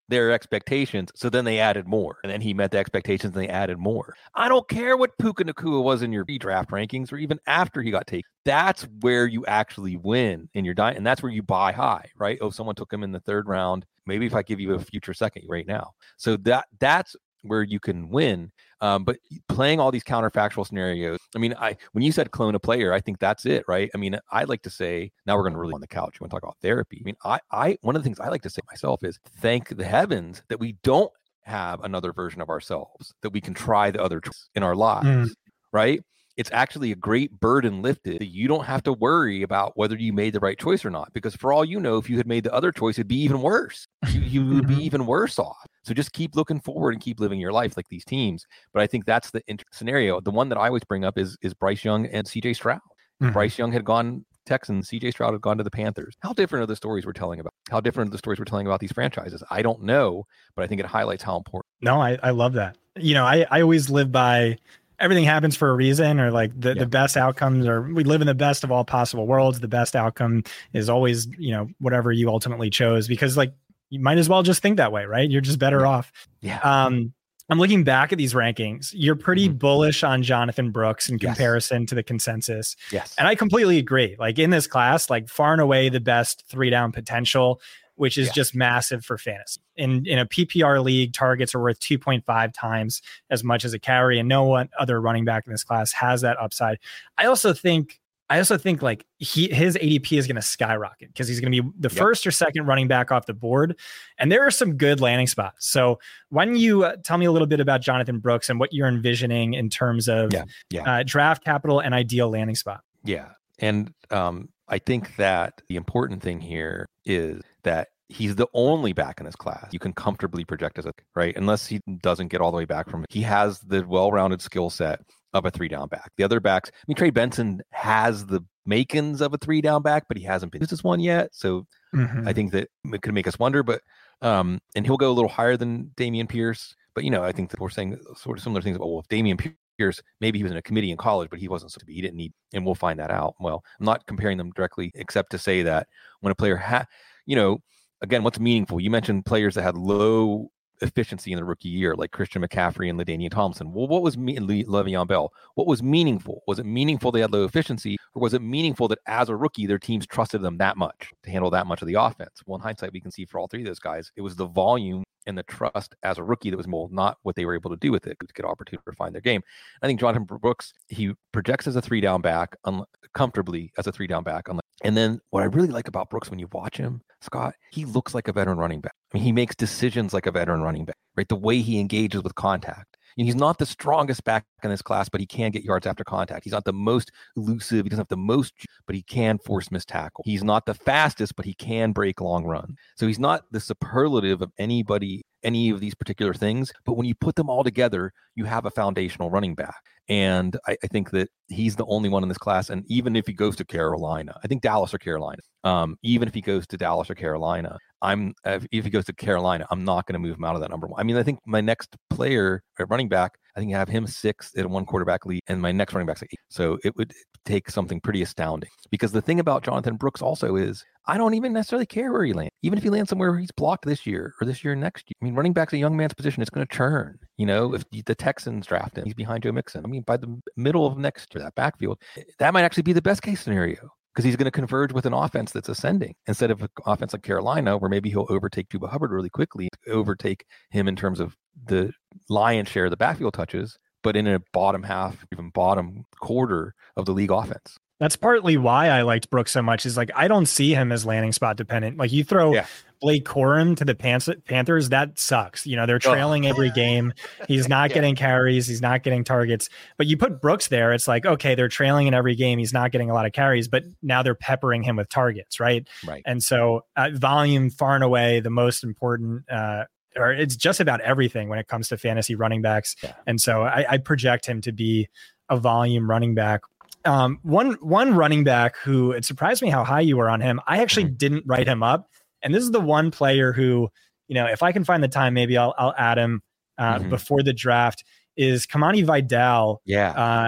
their expectations. So then they added more, and then he met the expectations and they added more. I don't care what Puka Nacua was in your pre-draft rankings or even after he got taken. That's where you actually win in your diet. And that's where you buy high, right? Oh, someone took him in the third round. Maybe if I give you a future second right now. So that that's where you can win. Um, but playing all these counterfactual scenarios, I mean, I when you said clone a player, I think that's it, right? I mean, I like to say, now we're going to really on the couch. You want to talk about therapy? I mean, I, I one of the things I like to say myself is thank the heavens that we don't have another version of ourselves, that we can try the other choices in our lives, mm. right? It's actually a great burden lifted that you don't have to worry about whether you made the right choice or not. Because for all you know, if you had made the other choice, it'd be even worse. You, you would be even worse off. So just keep looking forward and keep living your life like these teams. But I think that's the inter- scenario. The one that I always bring up is, is Bryce Young and C J Stroud. Mm-hmm. Bryce Young had gone Texans, C J Stroud had gone to the Panthers. How different are the stories we're telling about? How different are the stories we're telling about these franchises? I don't know, but I think it highlights how important. No, I, I love that. You know, I, I always live by everything happens for a reason, or like the, yeah. the best outcomes, or we live in the best of all possible worlds. The best outcome is always, you know, whatever you ultimately chose, because like you might as well just think that way, right? You're just better yeah. off. Yeah. Um, I'm looking back at these rankings. You're pretty mm-hmm. bullish on Jonathan Brooks in comparison yes. to the consensus. Yes. And I completely agree. Like in this class, like far and away the best three down potential, which is yeah. just massive for fantasy. In in a P P R league, targets are worth two point five times as much as a carry, and no one other running back in this class has that upside. I also think I also think like he his A D P is going to skyrocket because he's going to be the yep. first or second running back off the board, and there are some good landing spots. So why don't you uh, tell me a little bit about Jonathan Brooks and what you're envisioning in terms of yeah. Yeah. Uh, draft capital and ideal landing spot? Yeah, and um, I think that the important thing here is that he's the only back in his class you can comfortably project as a right, unless he doesn't get all the way back from it. He has the well-rounded skill set of a three-down back. The other backs, I mean, Trey Benson has the makings of a three-down back, but he hasn't been used as one yet. So mm-hmm. I think that it could make us wonder. But um, and he'll go a little higher than Dameon Pierce. But you know, I think that we're saying sort of similar things about well, if Dameon Pierce, maybe he was in a committee in college, but he wasn't supposed to be. He didn't need, and we'll find that out. Well, I'm not comparing them directly, except to say that when a player ha, you know. Again, what's meaningful? You mentioned players that had low efficiency in the rookie year, like Christian McCaffrey and LaDainian Tomlinson. Well, what was me- Le- Le'Veon Bell? What was meaningful? Was it meaningful they had low efficiency, or was it meaningful that as a rookie, their teams trusted them that much to handle that much of the offense? Well, in hindsight, we can see for all three of those guys, it was the volume and the trust as a rookie that was more, not what they were able to do with it to get opportunity to refine their game. I think Jonathan Brooks, he projects as a three down back, un- comfortably as a three down back. Unlike, and then what I really like about Brooks when you watch him, Scott, he looks like a veteran running back. I mean, he makes decisions like a veteran running back, right? The way he engages with contact. And he's not the strongest back in this class, but he can get yards after contact. He's not the most elusive. He doesn't have the most, but he can force missed tackle. He's not the fastest, but he can break long run. So he's not the superlative of anybody, any of these particular things. But when you put them all together, you have a foundational running back. And I, I think that he's the only one in this class. And even if he goes to Carolina, I think Dallas or Carolina, um, even if he goes to Dallas or Carolina, I'm if he goes to Carolina, I'm not going to move him out of that number one. I mean, I think my next player, running back, I think I have him sixth in one quarterback league, and my next running back's like eight. So it would take something pretty astounding. Because the thing about Jonathan Brooks also is, I don't even necessarily care where he lands. Even if he lands somewhere where he's blocked this year or this year next year. I mean, running back's a young man's position. It's going to churn. You know, if the Texans draft him, he's behind Joe Mixon. I mean, by the middle of next year, that backfield, that might actually be the best case scenario. Because he's going to converge with an offense that's ascending instead of an offense like Carolina, where maybe he'll overtake Chuba Hubbard really quickly, overtake him in terms of the lion's share of the backfield touches, but in a bottom half, even bottom quarter of the league offense. That's partly why I liked Brooks so much, is like, I don't see him as landing spot dependent. Like you throw yeah. Blake Corum to the Panthers, that sucks. You know, they're trailing oh. every game. He's not yeah. getting carries. He's not getting targets. But you put Brooks there, it's like, okay, they're trailing in every game. He's not getting a lot of carries, but now they're peppering him with targets, right? Right. And so uh, volume far and away the most important, uh, or it's just about everything when it comes to fantasy running backs. Yeah. And so I, I project him to be a volume running back. Um, one one running back who, it surprised me how high you were on him. I actually mm-hmm. didn't write him up. And this is the one player who, you know, if I can find the time, maybe I'll I'll add him uh, mm-hmm. before the draft, is Kamani Vidal. Yeah. Uh,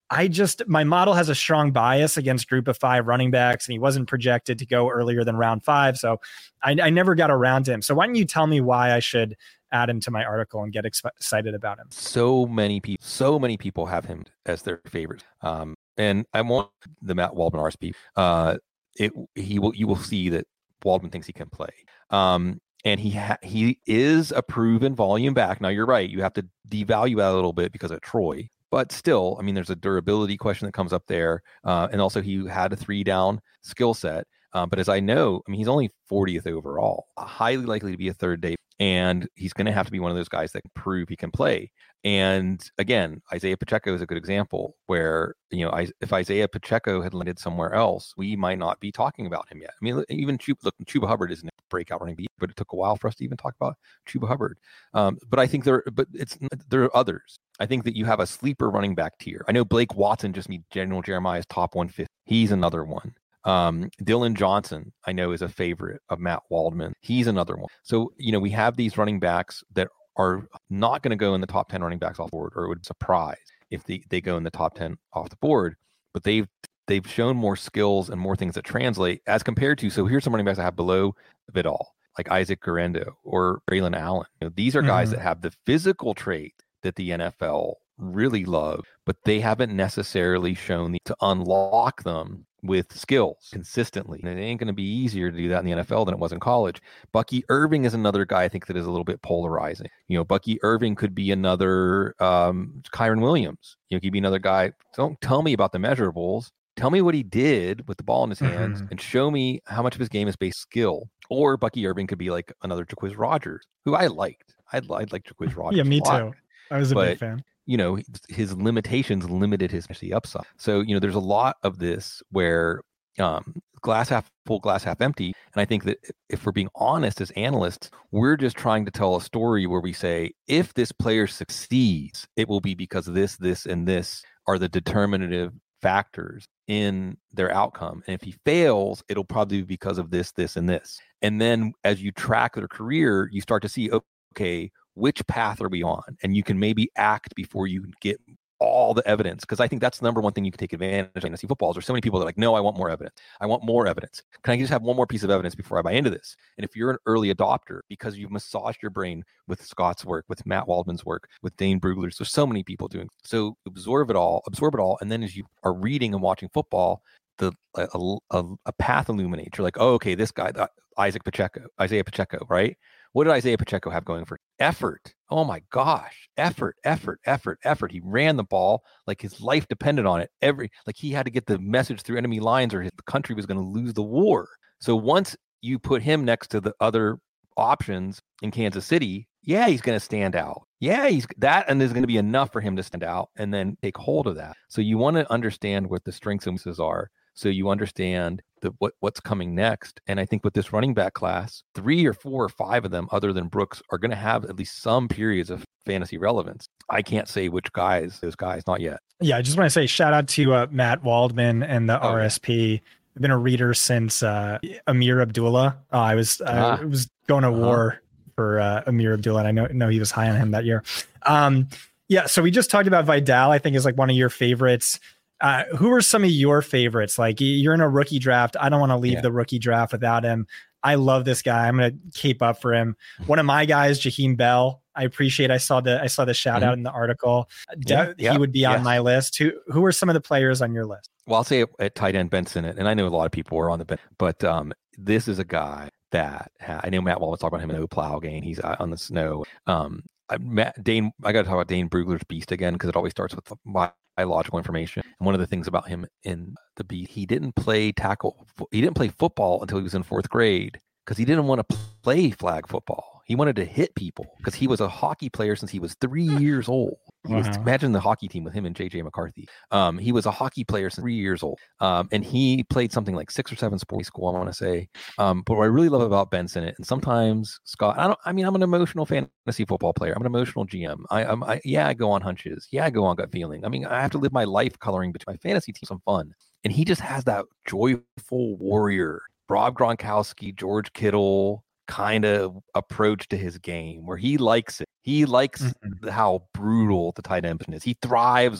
I just, my model has a strong bias against group of five running backs, and he wasn't projected to go earlier than round five. So I, I never got around to him. So why don't you tell me why I should add him to my article and get ex- excited about him? So many people, so many people have him as their favorite. Um, and I want the Matt Waldman R S P. Uh, it, he will, you will see that Waldman thinks he can play. Um, and he ha- he is a proven volume back. Now you're right. You have to devalue that a little bit because of Troy. But still, I mean, there's a durability question that comes up there. Uh, and also he had a three down skill set. Um, but as I know, I mean, he's only fortieth overall, highly likely to be a third day. And he's going to have to be one of those guys that can prove he can play. And again, Isaiah Pacheco is a good example where, you know, I, if Isaiah Pacheco had landed somewhere else, we might not be talking about him yet. I mean, even Chuba, look, Chuba Hubbard isn't a breakout running back, but it took a while for us to even talk about Chuba Hubbard. Um, but I think there, but it's there are others. I think that you have a sleeper running back tier. I know Blake Watson just meets General Jeremiah's top one fifty. He's another one. Um, Dylan Johnson, I know, is a favorite of Matt Waldman. He's another one. So, you know, we have these running backs that are not going to go in the top ten running backs off the board, or it would surprise if they, they go in the top ten off the board, but they've, they've shown more skills and more things that translate as compared to, so here's some running backs I have below Vidal, like Isaac Guerendo or Braylon Allen. You know, these are guys mm-hmm. that have the physical trait that the N F L really love, but they haven't necessarily shown the, to unlock them with skills consistently. And it ain't going to be easier to do that in the N F L than it was in college. Bucky Irving is another guy I think that is a little bit polarizing. You know, Bucky Irving could be another um, Kyron Williams. You know, he'd be another guy. Don't tell me about the measurables. Tell me what he did with the ball in his hands mm-hmm. and show me how much of his game is based skill. Or Bucky Irving could be like another Jacquizz Rodgers, who I liked. I'd, I'd like Jacquizz Rodgers. Yeah, me too. I was a but, big fan. You know, his limitations limited his upside. So, you know, there's a lot of this where um, glass half full, glass half empty. And I think that if we're being honest as analysts, we're just trying to tell a story where we say, if this player succeeds, it will be because this, this, and this are the determinative factors in their outcome. And if he fails, it'll probably be because of this, this, and this. And then as you track their career, you start to see, okay, which path are we on? And you can maybe act before you get all the evidence. Because I think that's the number one thing you can take advantage of in fantasy football. There's so many people that are like, no, I want more evidence. I want more evidence. Can I just have one more piece of evidence before I buy into this? And if you're an early adopter, because you've massaged your brain with Scott's work, with Matt Waldman's work, with Dane Brugler's, there's so many people doing. So absorb it all, absorb it all. And then as you are reading and watching football, the a, a, a path illuminates. You're like, oh, okay, this guy, uh, Isaac Pacheco, Isaiah Pacheco, right? What did Isaiah Pacheco have going for effort? Oh my gosh, effort, effort, effort, effort. He ran the ball like his life depended on it. Every like he had to get the message through enemy lines or his country was going to lose the war. So once you put him next to the other options in Kansas City, yeah, he's going to stand out. Yeah, he's that, and there's going to be enough for him to stand out and then take hold of that. So you want to understand what the strengths and weaknesses are. So you understand the, what what's coming next. And I think with this running back class, three or four or five of them, other than Brooks, are going to have at least some periods of fantasy relevance. I can't say which guys, those guys, not yet. Yeah, I just want to say shout out to uh, Matt Waldman and the oh, R S P. Yeah. I've been a reader since uh, Amir Abdullah. Uh, I was uh, I was going to uh-huh. war for uh, Amir Abdullah, and I know, know he was high on him that year. Um, yeah, so we just talked about Vidal, I think is like one of your favorites. Uh, who are some of your favorites? Like you're in a rookie draft. I don't want to leave yeah. the rookie draft without him. I love this guy. I'm going to keep up for him. One of my guys, Jaheim Bell. I appreciate. I saw the I saw the shout mm-hmm. out in the article. Yeah, he yeah, would be on yes. my list. Who who are some of the players on your list? Well, I'll say at, at tight end, Ben Sinnott, and I know a lot of people are on the bench, but um, this is a guy that ha- I know Matt Wall was talking about him in the plow game. He's out on the snow. Um, I, Matt, Dane. I got to talk about Dane Brugler's beast again because it always starts with my. biological information. And one of the things about him in the beat, he didn't play tackle. He didn't play football until he was in fourth grade because he didn't want to play flag football. He wanted to hit people because he was a hockey player since he was three years old. He was, uh-huh. Imagine the hockey team with him and J J McCarthy. Um, he was a hockey player since three years old. Um, and he played something like six or seven sports school, I want to say. Um, but what I really love about Ben Sinnott, and sometimes Scott, I don't, I mean, I'm an emotional fantasy football player. I'm an emotional G M. I, I'm, I, yeah, I go on hunches. Yeah, I go on gut feeling. I mean, I have to live my life coloring between my fantasy team some fun. And he just has that joyful warrior, Rob Gronkowski, George Kittle kind of approach to his game where he likes it. He likes mm-hmm. how brutal the tight end is. He thrives on it.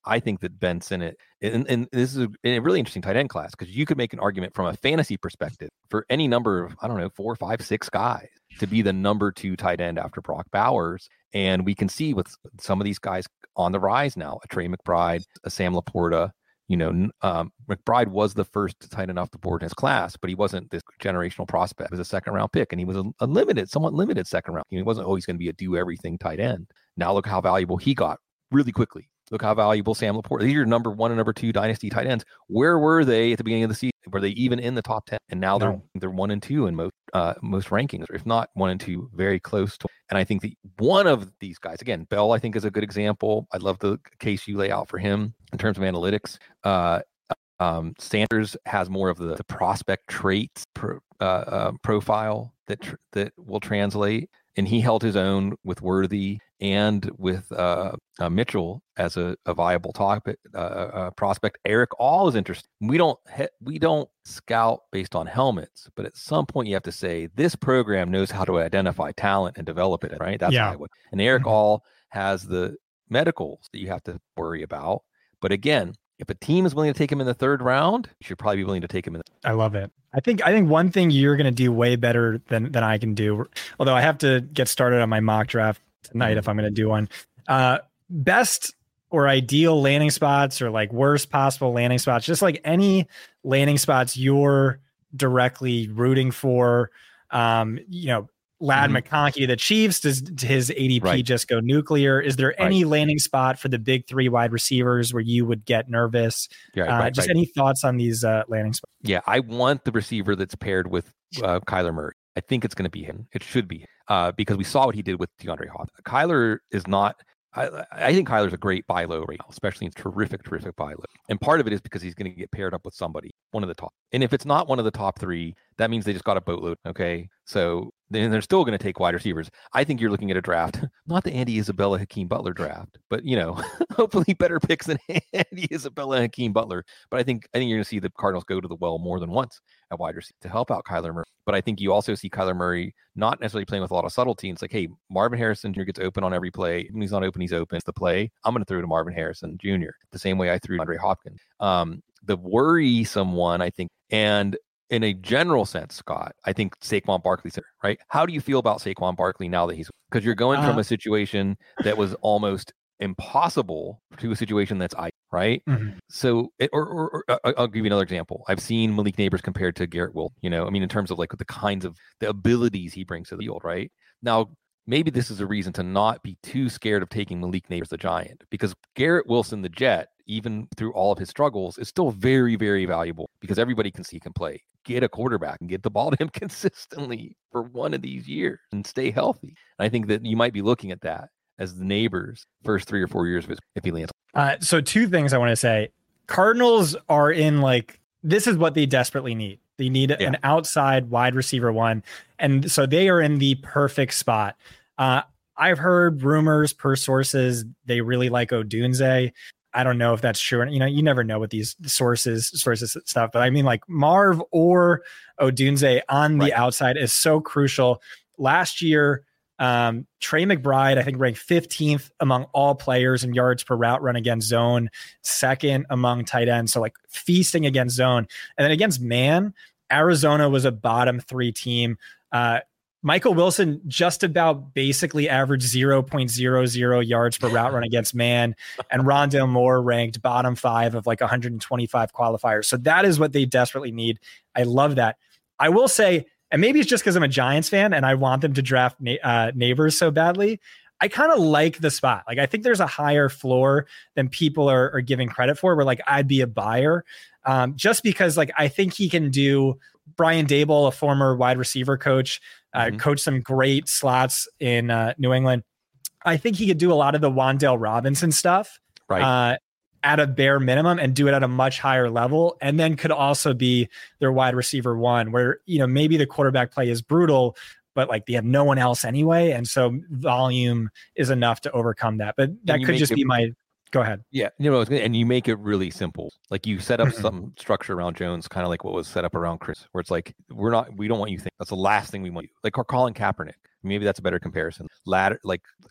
I think that Ben Sinnott, and, and this is a, a really interesting tight end class, because you could make an argument from a fantasy perspective for any number of, I don't know, four, five, six guys to be the number two tight end after Brock Bowers. And we can see with some of these guys on the rise now, a Trey McBride, a Sam Laporta. You know, um, McBride was the first tight end off the board in his class, but he wasn't this generational prospect. He was a second round pick, and he was a, a limited, somewhat limited second round. He wasn't always going to be a do everything tight end. Now look how valuable he got really quickly. Look how valuable Sam Laporta. These are number one and number two dynasty tight ends. Where were they at the beginning of the season? Were they even in the top ten? And now they're no. they're one and two in most uh, most rankings, or if not one and two, very close to. And I think that one of these guys, again, Bell, I think is a good example. I love the case you lay out for him in terms of analytics. Uh, um, Sanders has more of the, the prospect traits pro, uh, uh, profile that tr- that will translate. And he held his own with Worthy and with uh, uh, Mitchell as a, a viable topic uh, uh, prospect. Eric All is interesting. We don't he- we don't scout based on helmets, but at some point you have to say this program knows how to identify talent and develop it. Right? That's yeah. how I would. And Eric mm-hmm. All has the medicals that you have to worry about. But again, if a team is willing to take him in the third round, you should probably be willing to take him in the I love it. I think I think one thing you're going to do way better than than I can do, although I have to get started on my mock draft tonight mm-hmm. if I'm going to do one. Uh, best or ideal landing spots, or like worst possible landing spots, just like any landing spots you're directly rooting for. Um, you know, Ladd mm-hmm. McConkey, the Chiefs, does his A D P right. just go nuclear? Is there any right. landing spot for the big three wide receivers where you would get nervous? Yeah, uh, right, just right. any thoughts on these uh, landing spots? Yeah, I want the receiver that's paired with uh, Kyler Murray. I think it's going to be him. It should be uh, because we saw what he did with DeAndre Hopkins. Kyler is not. I, I think Kyler's a great buy low right now, especially in terrific, terrific buy low. And part of it is because he's going to get paired up with somebody, one of the top. And if it's not one of the top three, that means they just got a boatload. Okay. So then they're still going to take wide receivers. I think you're looking at a draft, not the Andy Isabella, Hakeem Butler draft, but, you know, hopefully better picks than Andy Isabella and Hakeem Butler. But I think I think you're going to see the Cardinals go to the well more than once at wide receiver to help out Kyler Murray. But I think you also see Kyler Murray not necessarily playing with a lot of subtlety. It's like, hey, Marvin Harrison Junior gets open on every play. When he's not open, he's open. It's the play. I'm going to throw to Marvin Harrison Junior the same way I threw DeAndre Hopkins. Um, the worrisome one, I think, and in a general sense, Scott, I think Saquon Barkley's there, right? How do you feel about Saquon Barkley now that he's, because you're going uh, from a situation that was almost impossible to a situation that's I, right? Mm-hmm. So, it, or, or, or I'll give you another example. I've seen Malik Neighbors compared to Garrett Wilson, you know, I mean, in terms of like the kinds of the abilities he brings to the field, right? Now, maybe this is a reason to not be too scared of taking Malik Neighbors, the Giant, because Garrett Wilson, the Jet, even through all of his struggles, is still very, very valuable because everybody can see he can play. Get a quarterback and get the ball to him consistently for one of these years and stay healthy. And I think that you might be looking at that as the Neighbors' first three or four years of his, if he lands. Uh, so two things I want to say. Cardinals are in like, this is what they desperately need. They need yeah. an outside wide receiver one. And so they are in the perfect spot. Uh, I've heard rumors per sources, they really like Odunze. I don't know if that's true. You know, you never know with these sources, sources stuff, but I mean like Marv or Odunze on the right. outside is so crucial. Last year, um, Trey McBride, I think ranked fifteenth among all players in yards per route run against zone, second among tight ends. So like feasting against zone. And then against man, Arizona was a bottom three team. Uh, Michael Wilson just about basically averaged zero point zero zero yards per route run against man, and Rondale Moore ranked bottom five of like one hundred twenty-five qualifiers. So that is what they desperately need. I love that. I will say, and maybe it's just because I'm a Giants fan and I want them to draft na- uh, Neighbors so badly, I kind of like the spot. Like I think there's a higher floor than people are, are giving credit for, where like I'd be a buyer um, just because like I think he can do. Brian Daboll, a former wide receiver coach, uh, mm-hmm. coached some great slots in uh, New England. I think he could do a lot of the Wan'Dale Robinson stuff right. uh, at a bare minimum and do it at a much higher level. And then could also be their wide receiver one where, you know, maybe the quarterback play is brutal, but like they have no one else anyway. And so volume is enough to overcome that. But that could just it- be my... Go ahead. Yeah, you know, and you make it really simple. Like you set up mm-hmm. some structure around Jones, kind of like what was set up around Chris, where it's like, we're not, we don't want you to think that's the last thing we want you. Like Colin Kaepernick. Maybe that's a better comparison. Ladder, like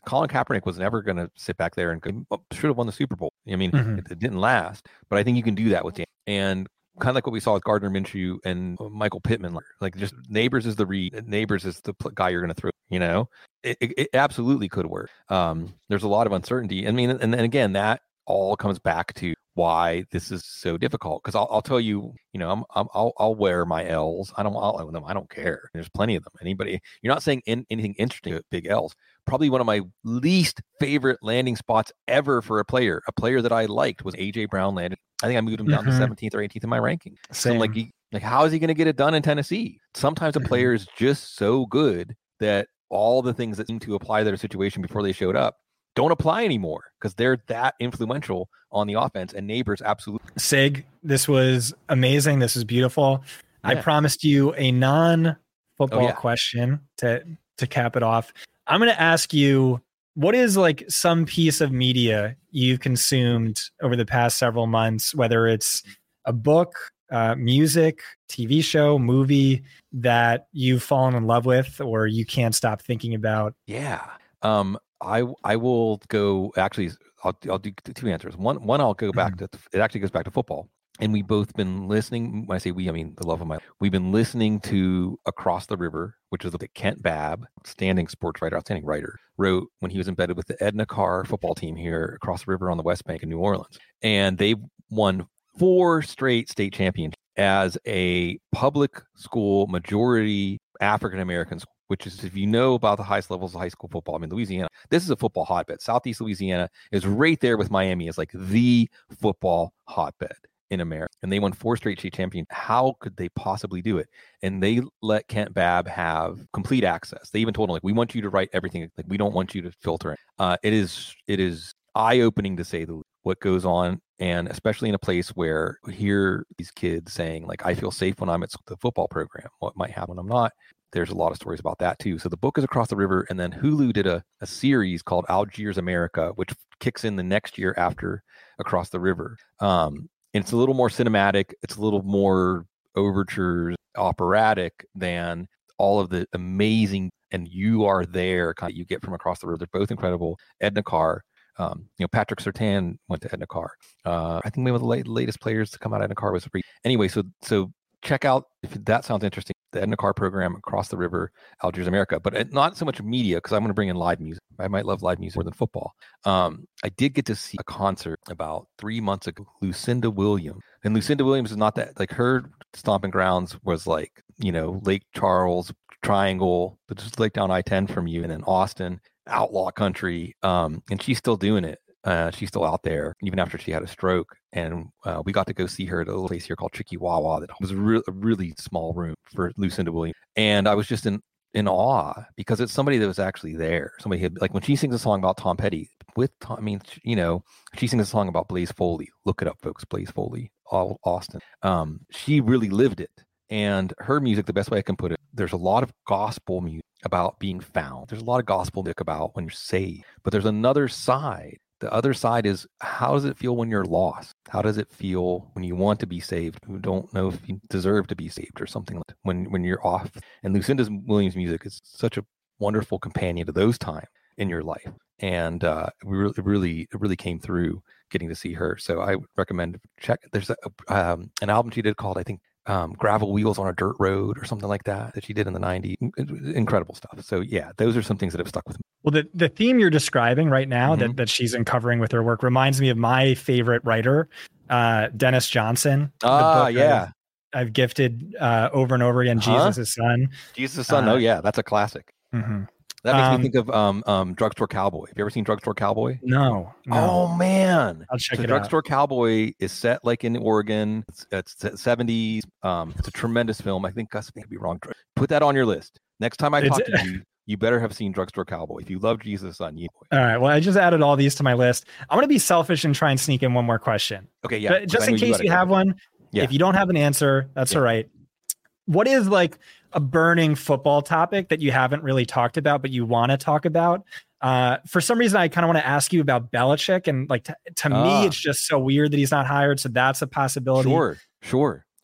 Colin Kaepernick was never going to sit back there and go, should have won the Super Bowl. I mean, mm-hmm. it, it didn't last, but I think you can do that with Dan. And kind of like what we saw with Gardner Minshew and Michael Pittman, like just Neighbors is the read, Neighbors is the guy you're going to throw, you know, it, it, it absolutely could work. Um, there's a lot of uncertainty. I mean, and then again, that all comes back to why this is so difficult. Because I'll, I'll tell you, you know, I'm, I'm I'll I'll wear my L's. I don't I'll, them. I don't care. There's plenty of them. Anybody, you're not saying in, anything interesting with big L's. Probably one of my least favorite landing spots ever for a player. A player that I liked was A J Brown landed. I think I moved him down mm-hmm. to seventeenth or eighteenth in my ranking. Same. So like, he, like, how is he going to get it done in Tennessee? Sometimes a mm-hmm. player is just so good that all the things that seem to apply to their situation before they showed up don't apply anymore because they're that influential on the offense, and Neighbors absolutely. Sig, this was amazing. This is beautiful. Yeah. I promised you a non-football oh, yeah. question to to cap it off. I'm going to ask you, what is like some piece of media you've consumed over the past several months, whether it's a book, uh, music, T V show, movie that you've fallen in love with or you can't stop thinking about? Yeah. Um, I I will go actually I'll I'll do two answers. One one I'll go back mm-hmm. to it actually goes back to football. And we've both been listening. When I say we, I mean the love of my. We've been listening to Across the River, which is that Kent Babb, outstanding sports writer, outstanding writer, wrote when he was embedded with the Edna Karr football team here across the river on the West Bank in New Orleans. And they won four straight state championships as a public school majority African American school. Which is, if you know about the highest levels of high school football, I mean, Louisiana, this is a football hotbed. Southeast Louisiana is right there with Miami as like the football hotbed in America. And they won four straight state champions. How could they possibly do it? And they let Kent Babb have complete access. They even told him, like, we want you to write everything. Like, we don't want you to filter it. Uh, it is, it is eye-opening to say the least, what goes on. And especially in a place where we hear these kids saying, like, I feel safe when I'm at the football program. What might happen when I'm not? There's a lot of stories about that too. So the book is Across the River, and then Hulu did a, a series called Algiers America, which kicks in the next year after Across the River. Um, and it's a little more cinematic. It's a little more overtures, operatic than all of the amazing and you are there kind of you get from Across the River. They're both incredible. Edna Karr, um, you know, Patrick Surtain went to Edna Karr. Uh, I think one of the late, latest players to come out of Edna Karr was free. Anyway, so so check out if that sounds interesting. The Edna Karr program, Across the River, Algiers America, but not so much media because I'm going to bring in live music. I might love live music more than football. Um, I did get to see a concert about three months ago, Lucinda Williams. And Lucinda Williams is not that, like, her stomping grounds was like, you know, Lake Charles Triangle, but just like down I ten from you, and then Austin, outlaw country. Um, and she's still doing it. Uh, she's still out there even after she had a stroke. And uh, we got to go see her at a little place here called Chicky Wawa that was a, re- a really small room for Lucinda Williams. And I was just in, in awe because it's somebody that was actually there. Somebody had, like, when she sings a song about Tom Petty with Tom, I mean, you know, she sings a song about Blaze Foley. Look it up, folks. Blaze Foley, all Austin. Um, she really lived it. And her music, the best way I can put it, there's a lot of gospel music about being found. There's a lot of gospel music about when you're saved. But there's another side. The other side is, how does it feel when you're lost? How does it feel when you want to be saved, who don't know if you deserve to be saved or something like that, when, when you're off? And Lucinda Williams' music is such a wonderful companion to those times in your life. And uh, we really, it really, it really came through getting to see her. So I recommend check. There's a, um, an album she did called, I think, um, Gravel Wheels on a Dirt Road or something like that, that she did in the nineties. Incredible stuff. So yeah, those are some things that have stuck with me. Well, the, the theme you're describing right now, mm-hmm. that, that she's uncovering with her work, reminds me of my favorite writer, uh, Dennis Johnson. Ah, yeah. I've, I've gifted uh, over and over again, huh? Jesus' Son. Jesus' Son. Uh, oh yeah, that's a classic. Mm-hmm. That makes um, me think of um, um, Drugstore Cowboy. Have you ever seen Drugstore Cowboy? No. no. Oh man, I'll check so it Drugstore out. Cowboy is set like in Oregon. It's, it's seventies. Um, it's a tremendous film. I think Gus may be wrong. Put that on your list. Next time I It's- talk to you, you better have seen Drugstore Cowboy. If you love Jesus' Son, you. All right. Well, I just added all these to my list. I'm going to be selfish and try and sneak in one more question. Okay, yeah. But just in case you, you have one, yeah. if you don't have an answer, that's yeah. all right. What is like a burning football topic that you haven't really talked about, but you want to talk about? Uh, for some reason, I kind of want to ask you about Belichick, and like t- to ah. me, it's just so weird that he's not hired. So that's a possibility. Sure, sure.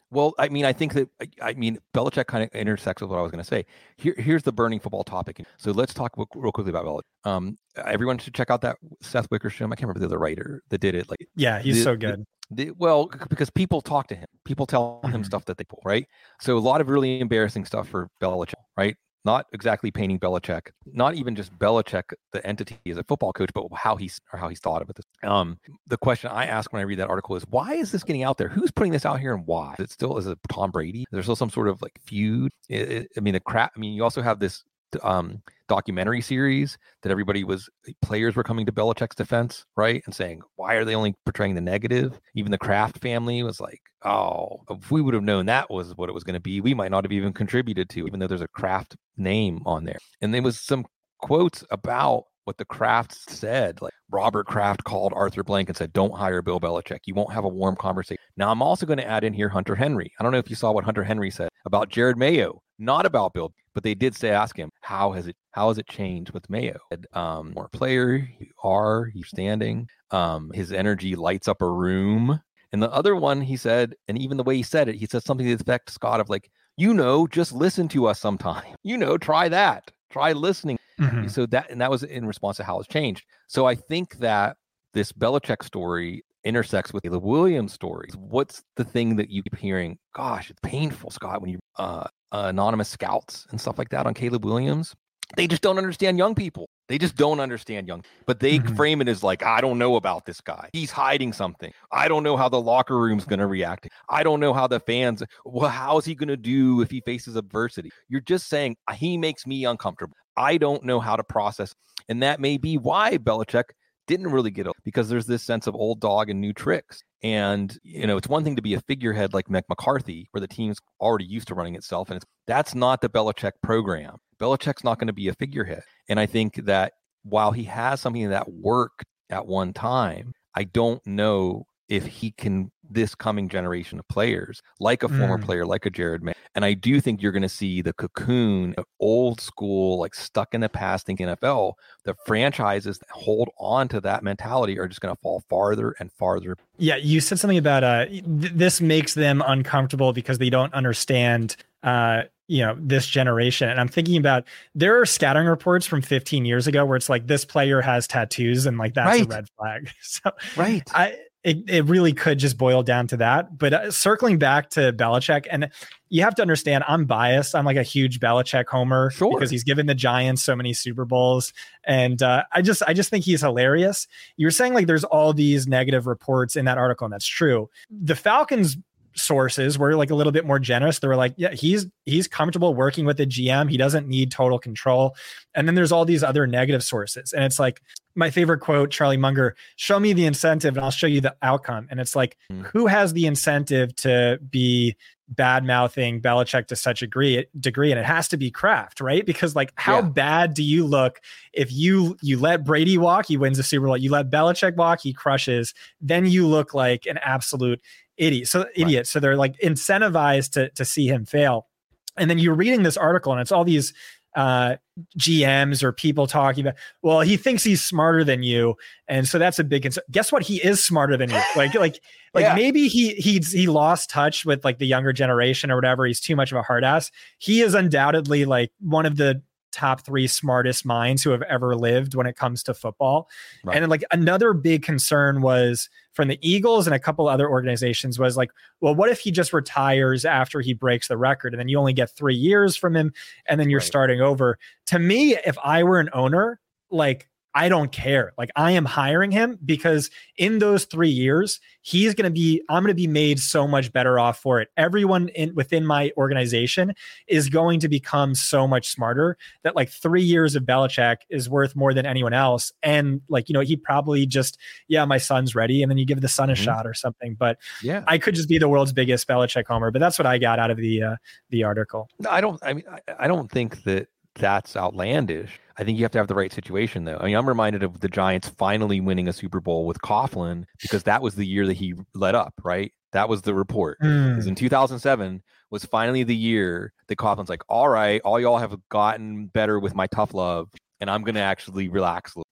Well, I mean, I think that, I mean, Belichick kind of intersects with what I was going to say. Here, here's the burning football topic. So let's talk real quickly about Belichick. Um, everyone should check out that Seth Wickersham. I can't remember the other writer that did it. Like, yeah, he's the, so good. The, the, well, because people talk to him, people tell him mm-hmm. stuff that they pull, right? So a lot of really embarrassing stuff for Belichick, right? Not exactly painting Belichick, not even just Belichick, the entity as a football coach, but how he's or how he's thought of it. Um, the question I ask when I read that article is, why is this getting out there? Who's putting this out here, and why? Is it still is it Tom Brady? There's still some sort of like feud. It, it, I mean, the crap. I mean, you also have this um, documentary series that everybody was players were coming to Belichick's defense, right, and saying, why are they only portraying the negative? Even the Kraft family was like, oh, if we would have known that was what it was going to be, we might not have even contributed to, even though there's a Kraft name on there. And there was some quotes about what the Krafts said, like Robert Kraft called Arthur Blank and said, don't hire Bill Belichick. You won't have a warm conversation. Now, I'm also going to add in here Hunter Henry. I don't know if you saw what Hunter Henry said about Jared Mayo, not about Bill, but they did say, ask him, how has it, how has it changed with Mayo? Um, more player, you are, he's standing. Um, his energy lights up a room. And the other one, he said, and even the way he said it, he said something to the effect, Scott, of like, you know, just listen to us sometime. You know, try that. Try listening. Mm-hmm. So that, and that was in response to how it's changed. So I think that this Belichick story intersects with the Williams story. What's the thing that you keep hearing? Gosh, it's painful, Scott, when you uh, uh, anonymous scouts and stuff like that on Caleb Williams. They just don't understand young people. They just don't understand young. But they mm-hmm. frame it as like, I don't know about this guy. He's hiding something. I don't know how the locker room's going to react. I don't know how the fans, well, how is he going to do if he faces adversity? You're just saying, he makes me uncomfortable. I don't know how to process. And that may be why Belichick didn't really get it, because there's this sense of old dog and new tricks. And, you know, it's one thing to be a figurehead like Mike McCarthy, where the team's already used to running itself. And it's, that's not the Belichick program. Belichick's not going to be a figurehead. And I think that while he has something that worked at one time, I don't know if he can, this coming generation of players, like a former mm. player, like a Jared May. And I do think you're going to see the cocoon of old school, like stuck in the past thinking N F L, the franchises that hold on to that mentality are just going to fall farther and farther. Yeah, you said something about uh, th- this makes them uncomfortable because they don't understand uh, you know, this generation. And I'm thinking about, there are scattering reports from fifteen years ago where it's like, this player has tattoos and like, that's right. a red flag. So right. I, It, it really could just boil down to that. But uh, circling back to Belichick, and you have to understand, I'm biased. I'm like a huge Belichick homer sure. because he's given the Giants so many Super Bowls. And uh, I just I just think he's hilarious. You're saying like there's all these negative reports in that article, and that's true. The Falcons sources were like a little bit more generous. They were like, yeah, he's he's comfortable working with the G M. He doesn't need total control. And then there's all these other negative sources. And it's like, my favorite quote, Charlie Munger, show me the incentive and I'll show you the outcome. And it's like, mm. who has the incentive to be bad mouthing Belichick to such a degree, degree? And it has to be Kraft, right? Because like, how yeah. bad do you look if you, you let Brady walk, he wins the Super Bowl, you let Belichick walk, he crushes, then you look like an absolute idiot. So idiot. Right. So they're like incentivized to, to see him fail. And then you're reading this article and it's all these uh, G Ms or people talking about, well, he thinks he's smarter than you. And so that's a big concern. Guess what? He is smarter than you. Like, like, like yeah. maybe he, he's, he lost touch with like the younger generation or whatever. He's too much of a hard ass. He is undoubtedly like one of the top three smartest minds who have ever lived when it comes to football. Right. And then like another big concern was from the Eagles and a couple other organizations was like, well, what if he just retires after he breaks the record and then you only get three years from him and then you're right. starting over? To me, if I were an owner, like, I don't care. Like, I am hiring him because in those three years, he's going to be, I'm going to be made so much better off for it. Everyone in within my organization is going to become so much smarter that like three years of Belichick is worth more than anyone else. And like, you know, he probably just, yeah, my son's ready. And then you give the son a mm-hmm. shot or something. But yeah, I could just be the world's biggest Belichick homer, but that's what I got out of the, uh, the article. No, I don't, I mean, I, I don't think that that's outlandish. I think you have to have the right situation, though. I mean, I'm reminded of the Giants finally winning a Super Bowl with Coughlin because that was the year that he let up, right? That was the report. Because mm. in two thousand seven was finally the year that Coughlin's like, all right, all y'all have gotten better with my tough love, and I'm going to actually relax a little.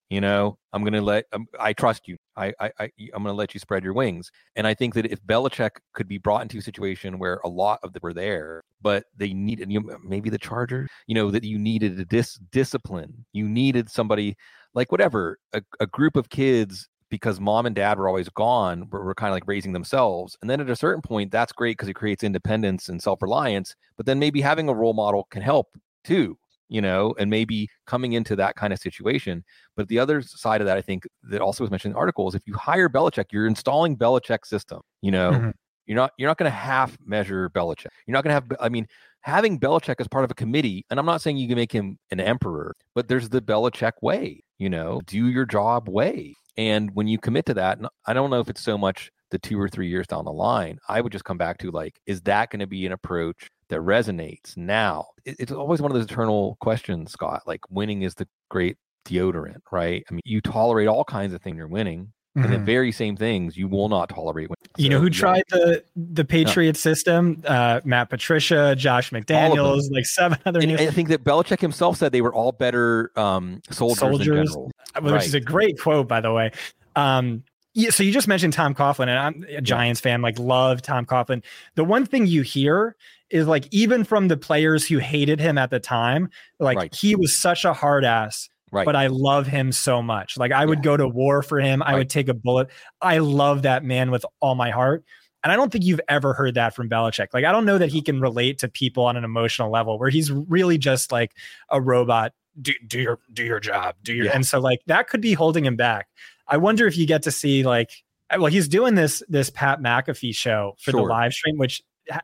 You know, I'm going to let, um, I trust you. I, I, I, I'm going to let you spread your wings. And I think that if Belichick could be brought into a situation where a lot of them were there, but they needed, you know, maybe the Chargers, you know, that you needed a dis- discipline. You needed somebody like whatever, a, a group of kids, because mom and dad were always gone, were, were kind of like raising themselves. And then at a certain point, that's great because it creates independence and self-reliance. But then maybe having a role model can help too. You know, and maybe coming into that kind of situation. But the other side of that, I think, that also was mentioned in the article is if you hire Belichick, you're installing Belichick's system. You know, mm-hmm. you're not you're not going to half measure Belichick. You're not going to have. I mean, having Belichick as part of a committee, and I'm not saying you can make him an emperor, but there's the Belichick way. You know, do your job way. And when you commit to that, and I don't know if it's so much the two or three years down the line, I would just come back to like, is that going to be an approach that resonates now? It's always one of those eternal questions, Scott. Like winning is the great deodorant, right? I mean, you tolerate all kinds of things you're winning, mm-hmm. and the very same things you will not tolerate. Winning. You so, know who tried know. the the Patriot no. system? Uh, Matt Patricia, Josh McDaniels, like seven other. And I think that Belichick himself said they were all better um, soldiers, soldiers in general, which right. is a great quote, by the way. Um, Yeah, so you just mentioned Tom Coughlin, and I'm a Giants fan, like love Tom Coughlin. The one thing you hear is like, even from the players who hated him at the time, like right. he was such a hard ass, right. but I love him so much. Like I would yeah. go to war for him. I right. would take a bullet. I love that man with all my heart. And I don't think you've ever heard that from Belichick. Like, I don't know that he can relate to people on an emotional level where he's really just like a robot. Do, do your, do your job, do your, yeah. and so like that could be holding him back. I wonder if you get to see like, well, he's doing this, this Pat McAfee show for sure. the live stream, which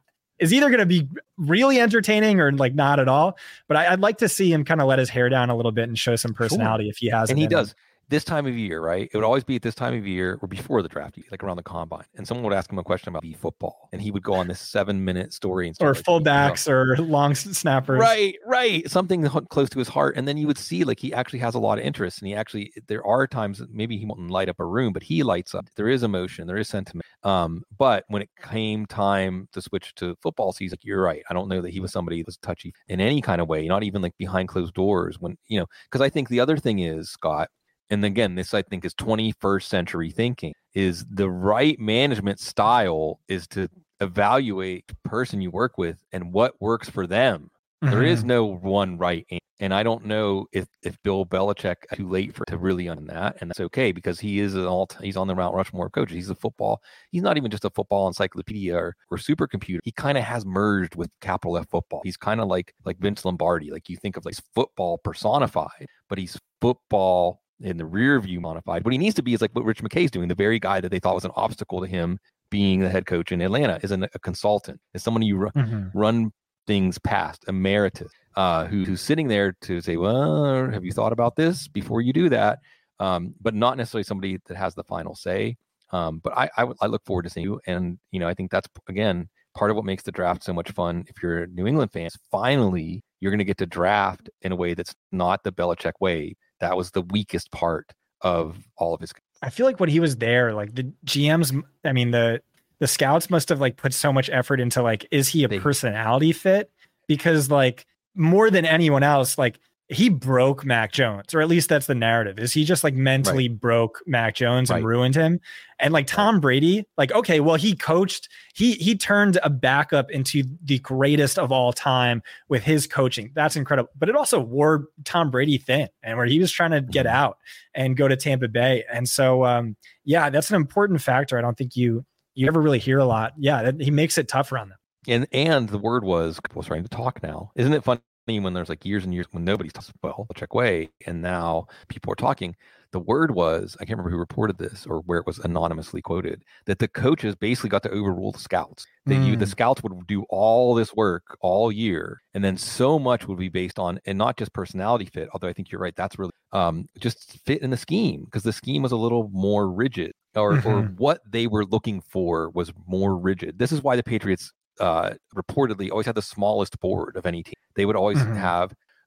is either going to be really entertaining or like not at all. But I, I'd like to see him kind of let his hair down a little bit and show some personality sure. if he has. And he does. Him. This time of year, right? It would always be at this time of year or before the draft, like around the combine. And someone would ask him a question about football, and he would go on this seven minute story and or like, fullbacks you know, or long snappers. Right, right. Something close to his heart. And then you would see like he actually has a lot of interest, and he actually, there are times that maybe he won't light up a room, but he lights up. There is emotion, there is sentiment. Um, but when it came time to switch to football season, like, you're right. I don't know that he was somebody that was touchy in any kind of way, not even like behind closed doors when, you know, because I think the other thing is, Scott, and again, this I think is twenty-first century thinking, is the right management style is to evaluate the person you work with and what works for them. Mm-hmm. There is no one right answer. And I don't know if, if Bill Belichick is too late for to really on that. And that's okay, because he is an all he's on the Mount Rushmore of coaches. He's a football. He's not even just a football encyclopedia or, or supercomputer. He kind of has merged with capital F football. He's kind of like like Vince Lombardi. Like you think of like football personified, but he's football in the rear view modified. What he needs to be is like what Rich McKay's doing. The very guy that they thought was an obstacle to him being the head coach in Atlanta is an, a consultant, is someone you run, mm-hmm. run things past, emeritus, uh, who, who's sitting there to say, well, have you thought about this before you do that? Um, but not necessarily somebody that has the final say. Um, but I, I, I look forward to seeing you. And, you know, I think that's, again, part of what makes the draft so much fun. If you're a New England fan, finally, you're going to get to draft in a way that's not the Belichick way. That was the weakest part of all of his. I feel like when he was there, like the G Ms, I mean, the, the scouts must have like put so much effort into like, is he a they, personality fit? Because like more than anyone else, like he broke Mac Jones, or at least that's the narrative. Is he just like mentally right. broke Mac Jones and right. ruined him? And like Tom Brady, like, okay, well, he coached, he, he turned a backup into the greatest of all time with his coaching. That's incredible. But it also wore Tom Brady thin, and where he was trying to get mm-hmm. out and go to Tampa Bay. And so, um, yeah, that's an important factor. I don't think you, you ever really hear a lot. Yeah. That, he makes it tough around them. And, and the word was, people starting to talk now. Isn't it funny when there's like years and years when nobody's talking well, Belichick way, and now people are talking? The word was, I can't remember who reported this or where it was anonymously quoted, that the coaches basically got to overrule the scouts. That mm. you, the scouts would do all this work all year, and then so much would be based on, and not just personality fit, although I think you're right, that's really um, just fit in the scheme, because the scheme was a little more rigid, or, mm-hmm. or what they were looking for was more rigid. This is why the Patriots uh, reportedly always had the smallest board of any team. They would always mm-hmm. have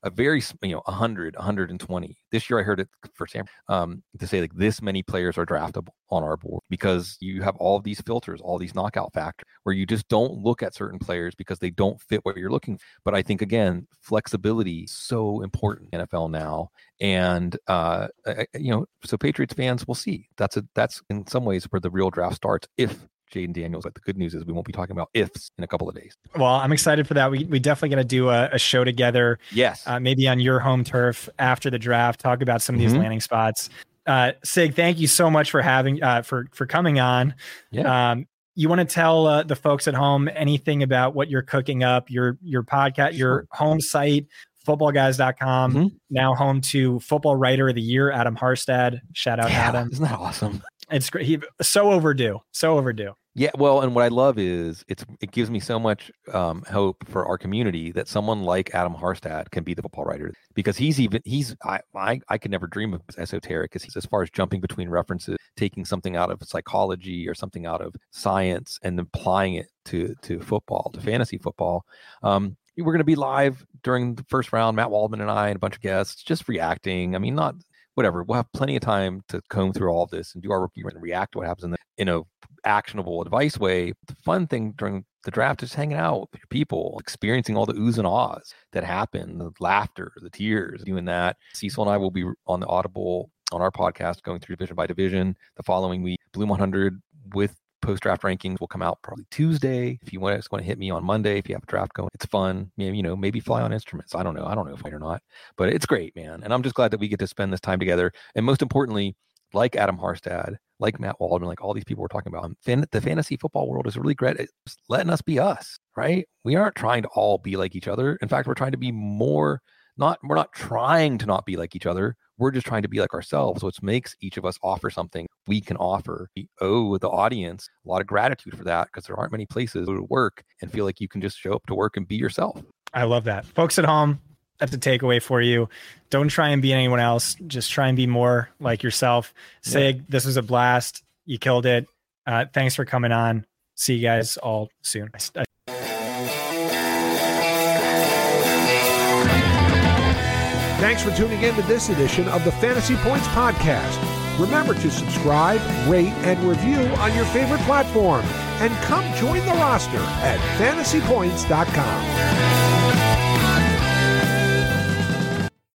a very, you know, one hundred, one hundred twenty. This year I heard it for Sam um, to say like this many players are draftable on our board because you have all of these filters, all these knockout factors where you just don't look at certain players because they don't fit what you're looking for. But I think, again, flexibility is so important in N F L now. And, uh, you know, so Patriots fans will see. That's a that's in some ways where the real draft starts if Jayden Daniels. But the good news is we won't be talking about ifs in a couple of days. Well, I'm excited for that. We we definitely going to do a, a show together. Yes. Uh, maybe on your home turf after the draft, talk about some of these mm-hmm. landing spots. Uh, Sig, thank you so much for having, uh, for, for coming on. Yeah. Um, you want to tell uh, the folks at home anything about what you're cooking up, your, your podcast, sure. your home site, football guys dot com, mm-hmm. now home to Football Writer of the Year, Adam Harstad. Shout out, yeah, Adam. Isn't that awesome? It's great. He, so overdue. So overdue. Yeah. Well, and what I love is it's it gives me so much um, hope for our community that someone like Adam Harstad can be the football writer, because he's even he's I I, I could never dream of esoteric as he's as far as jumping between references, taking something out of psychology or something out of science and applying it to to football, to fantasy football. Um, we're going to be live during the first round. Matt Waldman and I and a bunch of guests just reacting. I mean, not whatever. We'll have plenty of time to comb through all of this and do our rookie and react to what happens in the in a actionable advice way. The fun thing during the draft is hanging out with your people, experiencing all the oohs and ahs that happen, the laughter, the tears, doing that. Cecil and I will be on the Audible on our podcast going through division by division. The following week, Bloom one hundred with post-draft rankings will come out probably Tuesday. If you want to, want to hit me on Monday, if you have a draft going, it's fun. Maybe, you know, maybe fly on instruments. I don't know. I don't know if I or not, but it's great, man. And I'm just glad that we get to spend this time together. And most importantly, like Adam Harstad, like Matt Waldman, like all these people we're talking about, fan, the fantasy football world is really great at letting us be us, right? We aren't trying to all be like each other. In fact, we're trying to be more, not, we're not trying to not be like each other. We're just trying to be like ourselves, which makes each of us offer something we can offer. We owe the audience a lot of gratitude for that, because there aren't many places to work and feel like you can just show up to work and be yourself. I love that. Folks at home, that's a takeaway for you. Don't try and be anyone else. Just try and be more like yourself. Sig, yeah. This was a blast. You killed it. Uh, thanks for coming on. See you guys all soon. I, I- Thanks for tuning in to this edition of the Fantasy Points Podcast. Remember to subscribe, rate, and review on your favorite platform. And come join the roster at fantasy points dot com.